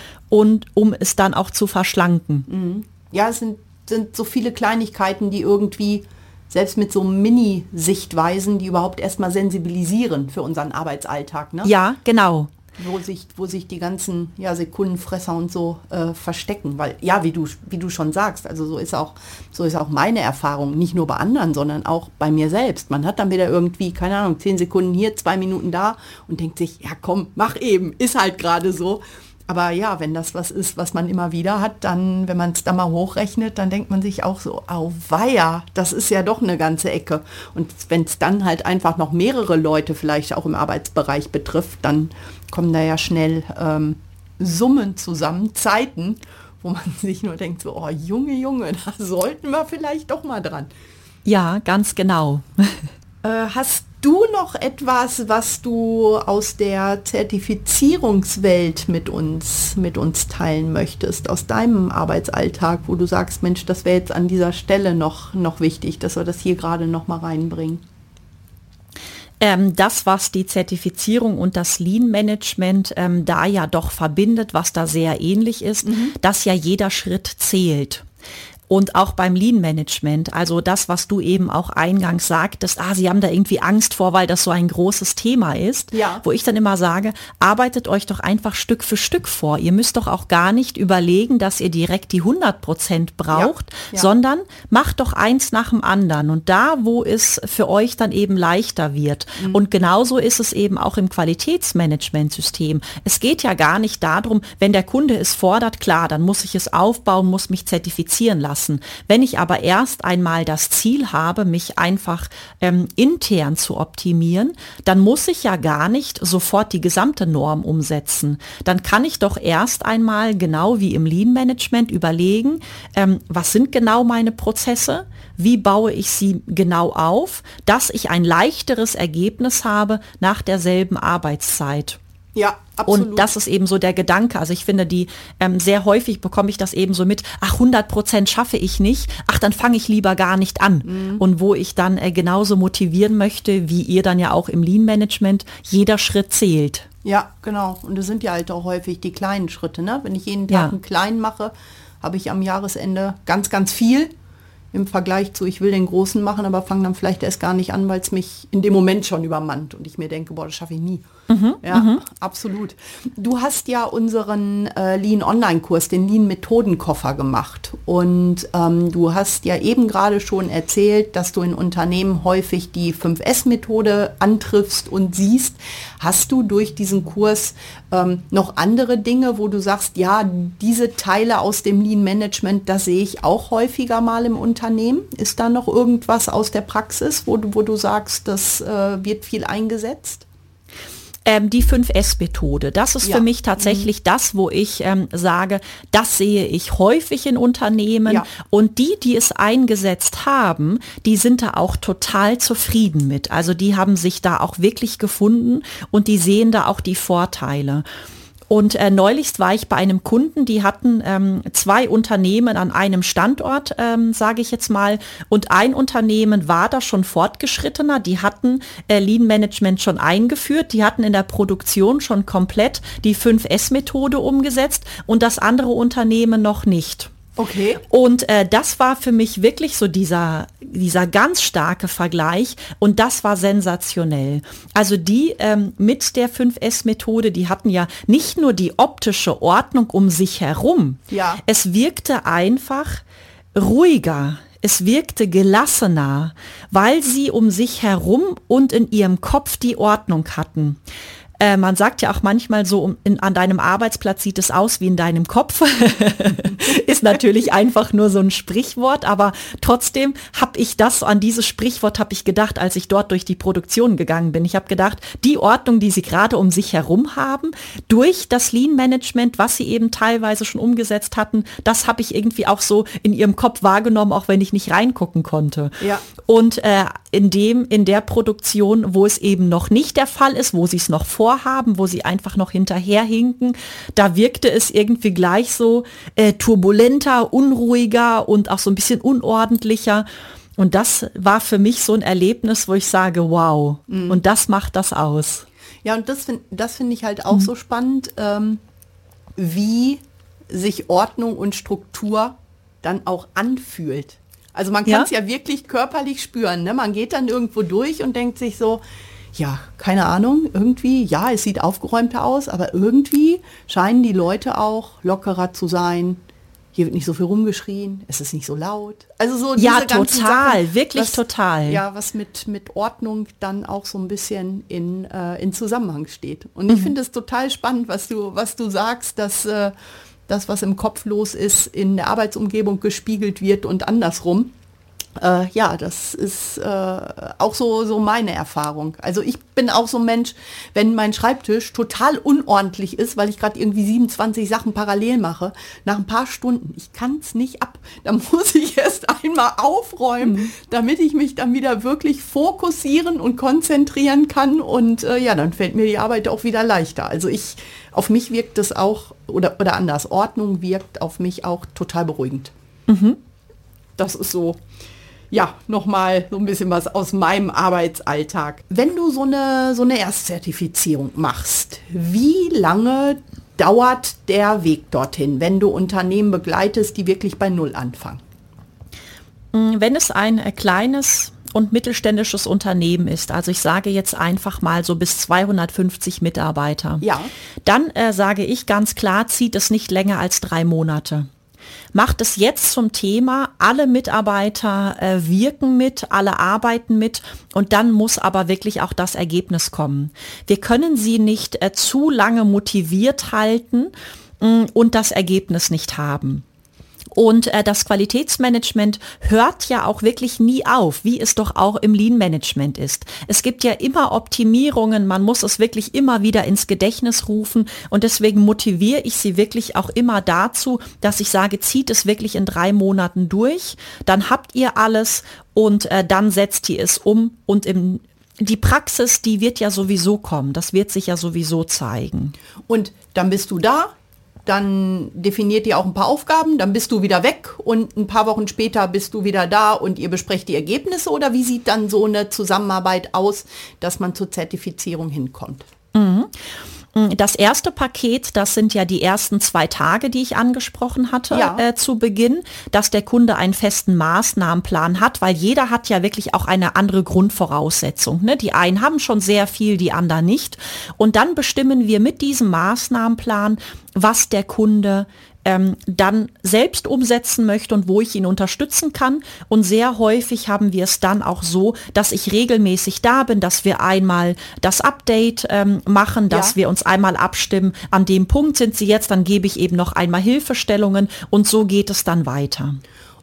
Speaker 2: und um es dann auch zu verschlanken.
Speaker 1: Ja, es sind, sind so viele Kleinigkeiten, die irgendwie, selbst mit so Mini-Sichtweisen, die überhaupt erstmal sensibilisieren für unseren Arbeitsalltag. Ne?
Speaker 2: Ja, genau.
Speaker 1: Wo sich, wo sich die ganzen ja, Sekundenfresser und so äh, verstecken. Weil, ja, wie du, wie du schon sagst, also so ist auch, so ist auch meine Erfahrung, nicht nur bei anderen, sondern auch bei mir selbst. Man hat dann wieder irgendwie, keine Ahnung, zehn Sekunden hier, zwei Minuten da und denkt sich, ja komm, mach eben, ist halt gerade so. Aber ja, wenn das was ist, was man immer wieder hat, dann, wenn man es da mal hochrechnet, dann denkt man sich auch so, auweia, das ist ja doch eine ganze Ecke. Und wenn es dann halt einfach noch mehrere Leute vielleicht auch im Arbeitsbereich betrifft, dann kommen da ja schnell ähm, Summen zusammen, Zeiten, wo man sich nur denkt, so, oh Junge, Junge, da sollten wir vielleicht doch mal dran.
Speaker 2: Ja, ganz genau.
Speaker 1: äh, hast du noch etwas, was du aus der Zertifizierungswelt mit uns, mit uns teilen möchtest, aus deinem Arbeitsalltag, wo du sagst, Mensch, das wäre jetzt an dieser Stelle noch, noch wichtig, dass wir das hier gerade noch mal reinbringen?
Speaker 2: Ähm, das, was die Zertifizierung und das Lean-Management ähm, da ja doch verbindet, was da sehr ähnlich ist, mhm. dass ja jeder Schritt zählt. Und auch beim Lean-Management, also das, was du eben auch eingangs sagtest, ah, sie haben da irgendwie Angst vor, weil das so ein großes Thema ist, ja. wo ich dann immer sage, arbeitet euch doch einfach Stück für Stück vor. Ihr müsst doch auch gar nicht überlegen, dass ihr direkt die hundert Prozent braucht, ja. Ja. sondern macht doch eins nach dem anderen. Und da, wo es für euch dann eben leichter wird. Mhm. Und genauso ist es eben auch im Qualitätsmanagementsystem. Es geht ja gar nicht darum, wenn der Kunde es fordert, klar, dann muss ich es aufbauen, muss mich zertifizieren lassen. Wenn ich aber erst einmal das Ziel habe, mich einfach ähm, intern zu optimieren, dann muss ich ja gar nicht sofort die gesamte Norm umsetzen. Dann kann ich doch erst einmal, genau wie im Lean-Management, überlegen, ähm, was sind genau meine Prozesse, wie baue ich sie genau auf, dass ich ein leichteres Ergebnis habe nach derselben Arbeitszeit.
Speaker 1: Ja, absolut.
Speaker 2: Und das ist eben so der Gedanke. Also ich finde, die ähm, sehr häufig bekomme ich das eben so mit, ach, hundert Prozent schaffe ich nicht, ach, dann fange ich lieber gar nicht an. Mhm. Und wo ich dann äh, genauso motivieren möchte, wie ihr dann ja auch im Lean-Management, jeder Schritt zählt.
Speaker 1: Ja, genau. Und das sind ja halt auch häufig die kleinen Schritte. Ne? Wenn ich jeden Tag ja. einen kleinen mache, habe ich am Jahresende ganz, ganz viel im Vergleich zu, ich will den großen machen, aber fange dann vielleicht erst gar nicht an, weil es mich in dem Moment schon übermannt und ich mir denke, boah, das schaffe ich nie. Mhm, ja, mhm. absolut. Du hast ja unseren äh, Lean-Online-Kurs, den Lean-Methodenkoffer gemacht und ähm, du hast ja eben gerade schon erzählt, dass du in Unternehmen häufig die fünf S Methode antriffst und siehst. Hast du durch diesen Kurs ähm, noch andere Dinge, wo du sagst, ja, diese Teile aus dem Lean-Management, das sehe ich auch häufiger mal im Unternehmen? Unternehmen? Ist da noch irgendwas aus der Praxis, wo du, wo du sagst, das äh, wird viel eingesetzt?
Speaker 2: Ähm, die fünf S Methode, das ist ja. für mich tatsächlich mhm. das, wo ich ähm, sage, das sehe ich häufig in Unternehmen ja. und die, die es eingesetzt haben, die sind da auch total zufrieden mit. Also die haben sich da auch wirklich gefunden und die sehen da auch die Vorteile. Und äh, neulichst war ich bei einem Kunden, die hatten ähm, zwei Unternehmen an einem Standort, ähm, sage ich jetzt mal, und ein Unternehmen war da schon fortgeschrittener, die hatten äh, Lean Management schon eingeführt, die hatten in der Produktion schon komplett die fünf S Methode umgesetzt und das andere Unternehmen noch nicht.
Speaker 1: Okay.
Speaker 2: Und äh, das war für mich wirklich so dieser, dieser ganz starke Vergleich und das war sensationell. Also die ähm, mit der fünf S Methode, die hatten ja nicht nur die optische Ordnung um sich herum.
Speaker 1: Ja.
Speaker 2: Es wirkte einfach ruhiger. Es wirkte gelassener, weil sie um sich herum und in ihrem Kopf die Ordnung hatten. Äh, man sagt ja auch manchmal so, um, in, an deinem Arbeitsplatz sieht es aus wie in deinem Kopf. Ist natürlich einfach nur so ein Sprichwort, aber trotzdem habe ich das, an dieses Sprichwort habe ich gedacht, als ich dort durch die Produktion gegangen bin. Ich habe gedacht, die Ordnung, die sie gerade um sich herum haben, durch das Lean Management, was sie eben teilweise schon umgesetzt hatten, das habe ich irgendwie auch so in ihrem Kopf wahrgenommen, auch wenn ich nicht reingucken konnte.
Speaker 1: Ja.
Speaker 2: Und äh, in dem, in der Produktion, wo es eben noch nicht der Fall ist, wo sie es noch vorhaben, wo sie einfach noch hinterherhinken, da wirkte es irgendwie gleich so äh, turbulenter, unruhiger und auch so ein bisschen unordentlicher. Und das war für mich so ein Erlebnis, wo ich sage, wow, mhm. und das macht das aus.
Speaker 1: Ja, und das finde das find ich halt auch mhm. so spannend, ähm, wie sich Ordnung und Struktur dann auch anfühlt. Also man kann es ja? ja wirklich körperlich spüren. Ne? Man geht dann irgendwo durch und denkt sich so, ja, keine Ahnung, irgendwie, ja, es sieht aufgeräumter aus, aber irgendwie scheinen die Leute auch lockerer zu sein. Hier wird nicht so viel rumgeschrien, es ist nicht so laut. Also so diese
Speaker 2: ja,
Speaker 1: ganzen
Speaker 2: total,
Speaker 1: Sachen,
Speaker 2: wirklich
Speaker 1: was,
Speaker 2: total.
Speaker 1: Ja, was mit, mit Ordnung dann auch so ein bisschen in, äh, in Zusammenhang steht. Und ich mhm. finde es total spannend, was du, was du sagst, dass äh, das, was im Kopf los ist, in der Arbeitsumgebung gespiegelt wird und andersrum. Äh, ja, das ist äh, auch so, so meine Erfahrung. Also ich bin auch so ein Mensch, wenn mein Schreibtisch total unordentlich ist, weil ich gerade irgendwie siebenundzwanzig Sachen parallel mache, nach ein paar Stunden, ich kann es nicht ab. Da muss ich erst einmal aufräumen, mhm. damit ich mich dann wieder wirklich fokussieren und konzentrieren kann. Und äh, ja, dann fällt mir die Arbeit auch wieder leichter. Also ich, auf mich wirkt das auch, oder, oder anders, Ordnung wirkt auf mich auch total beruhigend. Mhm. Das ist so... Ja, nochmal so ein bisschen was aus meinem Arbeitsalltag. Wenn du so eine, so eine Erstzertifizierung machst, wie lange dauert der Weg dorthin, wenn du Unternehmen begleitest, die wirklich bei Null anfangen?
Speaker 2: Wenn es ein kleines und mittelständisches Unternehmen ist, also ich sage jetzt einfach mal so bis zweihundertfünfzig Mitarbeiter,
Speaker 1: ja.
Speaker 2: dann äh, sage ich ganz klar, zieht es nicht länger als drei Monate. Macht es jetzt zum Thema, alle Mitarbeiter äh, wirken mit, alle arbeiten mit und dann muss aber wirklich auch das Ergebnis kommen. Wir können sie nicht äh, zu lange motiviert halten mh, und das Ergebnis nicht haben. Und äh, das Qualitätsmanagement hört ja auch wirklich nie auf, wie es doch auch im Lean-Management ist. Es gibt ja immer Optimierungen, man muss es wirklich immer wieder ins Gedächtnis rufen und deswegen motiviere ich sie wirklich auch immer dazu, dass ich sage, zieht es wirklich in drei Monaten durch, dann habt ihr alles und äh, dann setzt ihr es um und im die Praxis, die wird ja sowieso kommen, das wird sich ja sowieso zeigen.
Speaker 1: Und dann bist du da? Dann definiert ihr auch ein paar Aufgaben, dann bist du wieder weg und ein paar Wochen später bist du wieder da und ihr besprecht die Ergebnisse oder wie sieht dann so eine Zusammenarbeit aus, dass man zur Zertifizierung hinkommt?
Speaker 2: Mhm. Das erste Paket, das sind ja die ersten zwei Tage, die ich angesprochen hatte
Speaker 1: ja.
Speaker 2: äh, zu Beginn, dass der Kunde einen festen Maßnahmenplan hat, weil jeder hat ja wirklich auch eine andere Grundvoraussetzung. Ne? Die einen haben schon sehr viel, die anderen nicht. Und dann bestimmen wir mit diesem Maßnahmenplan, was der Kunde ähm, dann selbst umsetzen möchte und wo ich ihn unterstützen kann. Und sehr häufig haben wir es dann auch so, dass ich regelmäßig da bin, dass wir einmal das Update ähm, machen, dass ja. wir uns einmal abstimmen, an dem Punkt sind Sie jetzt, dann gebe ich eben noch einmal Hilfestellungen und so geht es dann weiter.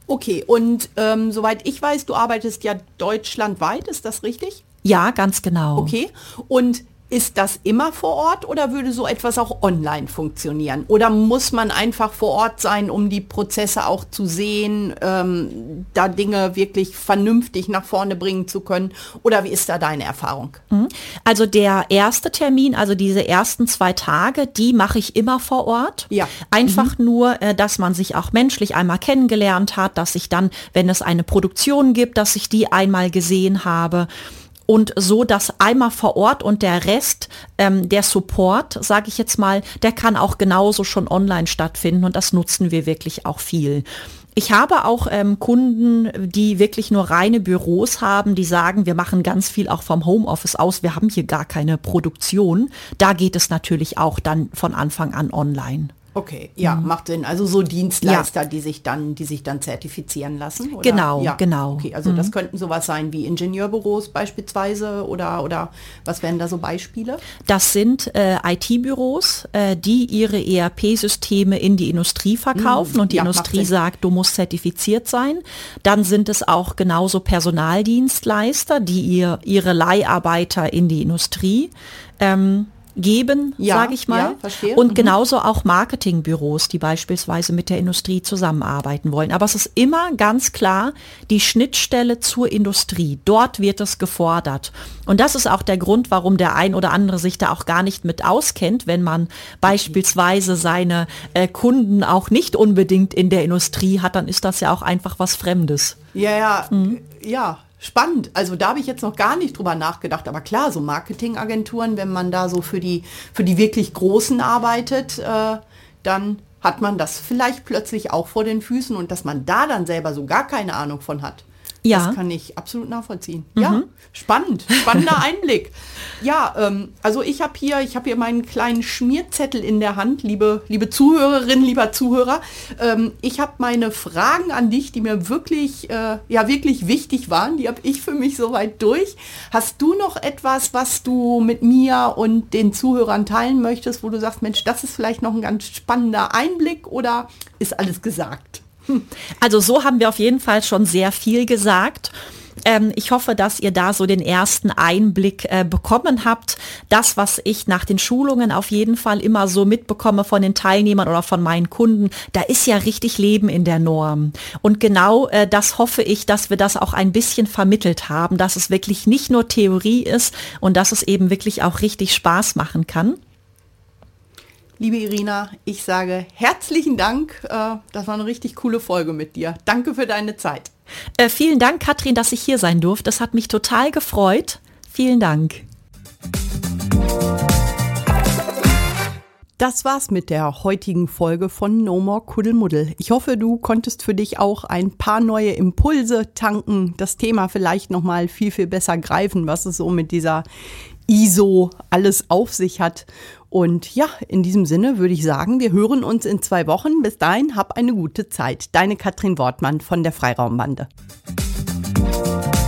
Speaker 1: Okay, und ähm, soweit ich weiß, du arbeitest ja deutschlandweit, ist das richtig?
Speaker 2: Ja, ganz genau.
Speaker 1: Okay, und ist das immer vor Ort oder würde so etwas auch online funktionieren? Oder muss man einfach vor Ort sein, um die Prozesse auch zu sehen, ähm, da Dinge wirklich vernünftig nach vorne bringen zu können? Oder wie ist da deine Erfahrung?
Speaker 2: Also der erste Termin, also diese ersten zwei Tage, die mache ich immer vor Ort.
Speaker 1: Ja.
Speaker 2: Einfach mhm. nur, äh, dass man sich auch menschlich einmal kennengelernt hat, dass ich dann, wenn es eine Produktion gibt, dass ich die einmal gesehen habe. Und so, dass einmal vor Ort und der Rest, ähm, der Support, sage ich jetzt mal, der kann auch genauso schon online stattfinden und das nutzen wir wirklich auch viel. Ich habe auch ähm, Kunden, die wirklich nur reine Büros haben, die sagen, wir machen ganz viel auch vom Homeoffice aus, wir haben hier gar keine Produktion. Da geht es natürlich auch dann von Anfang an online.
Speaker 1: Okay, ja, mhm. macht Sinn. Also so Dienstleister, ja. die sich dann, die sich dann zertifizieren lassen, oder?
Speaker 2: Genau,
Speaker 1: ja.
Speaker 2: genau.
Speaker 1: Okay, also mhm. das könnten sowas sein wie Ingenieurbüros beispielsweise oder oder was wären da so Beispiele?
Speaker 2: Das sind äh, I T-Büros, äh, die ihre E R P-Systeme in die Industrie verkaufen mhm. und die ja, Industrie sagt, du musst zertifiziert sein. Dann sind es auch genauso Personaldienstleister, die ihr ihre Leiharbeiter in die Industrie ähm, geben,
Speaker 1: ja,
Speaker 2: sage ich mal.
Speaker 1: Ja, verstehe.
Speaker 2: Und
Speaker 1: mhm.
Speaker 2: genauso auch Marketingbüros, die beispielsweise mit der Industrie zusammenarbeiten wollen. Aber es ist immer ganz klar die Schnittstelle zur Industrie. Dort wird es gefordert. Und das ist auch der Grund, warum der ein oder andere sich da auch gar nicht mit auskennt, wenn man beispielsweise seine äh, Kunden auch nicht unbedingt in der Industrie hat, dann ist das ja auch einfach was Fremdes.
Speaker 1: Ja, ja, mhm. ja. Spannend. Also da habe ich jetzt noch gar nicht drüber nachgedacht. Aber klar, so Marketingagenturen, wenn man da so für die, für die wirklich Großen arbeitet, äh, dann hat man das vielleicht plötzlich auch vor den Füßen und dass man da dann selber so gar keine Ahnung von hat.
Speaker 2: Ja.
Speaker 1: Das kann ich absolut nachvollziehen.
Speaker 2: Mhm.
Speaker 1: Ja, spannend, spannender Einblick. Ja, ähm, also ich habe hier, ich habe hier meinen kleinen Schmierzettel in der Hand, liebe, liebe Zuhörerin, lieber Zuhörer. Ähm, ich habe meine Fragen an dich, die mir wirklich, äh, ja wirklich wichtig waren, die habe ich für mich soweit durch. Hast du noch etwas, was du mit mir und den Zuhörern teilen möchtest, wo du sagst, Mensch, das ist vielleicht noch ein ganz spannender Einblick oder ist alles gesagt?
Speaker 2: Also so haben wir auf jeden Fall schon sehr viel gesagt. Ähm, ich hoffe, dass ihr da so den ersten Einblick äh, bekommen habt. Das, was ich nach den Schulungen auf jeden Fall immer so mitbekomme von den Teilnehmern oder von meinen Kunden, da ist ja richtig Leben in der Norm. Und genau äh, das hoffe ich, dass wir das auch ein bisschen vermittelt haben, dass es wirklich nicht nur Theorie ist und dass es eben wirklich auch richtig Spaß machen kann.
Speaker 1: Liebe Irina, ich sage herzlichen Dank. Das war eine richtig coole Folge mit dir. Danke für deine Zeit.
Speaker 2: Äh, vielen Dank, Katrin, dass ich hier sein durfte. Das hat mich total gefreut. Vielen Dank.
Speaker 1: Das war's mit der heutigen Folge von No More Kuddelmuddel. Ich hoffe, du konntest für dich auch ein paar neue Impulse tanken, das Thema vielleicht nochmal viel, viel besser greifen, was es so mit dieser I S O alles auf sich hat. Und ja, in diesem Sinne würde ich sagen, wir hören uns in zwei Wochen. Bis dahin, hab eine gute Zeit. Deine Katrin Wortmann von der Freiraumbande.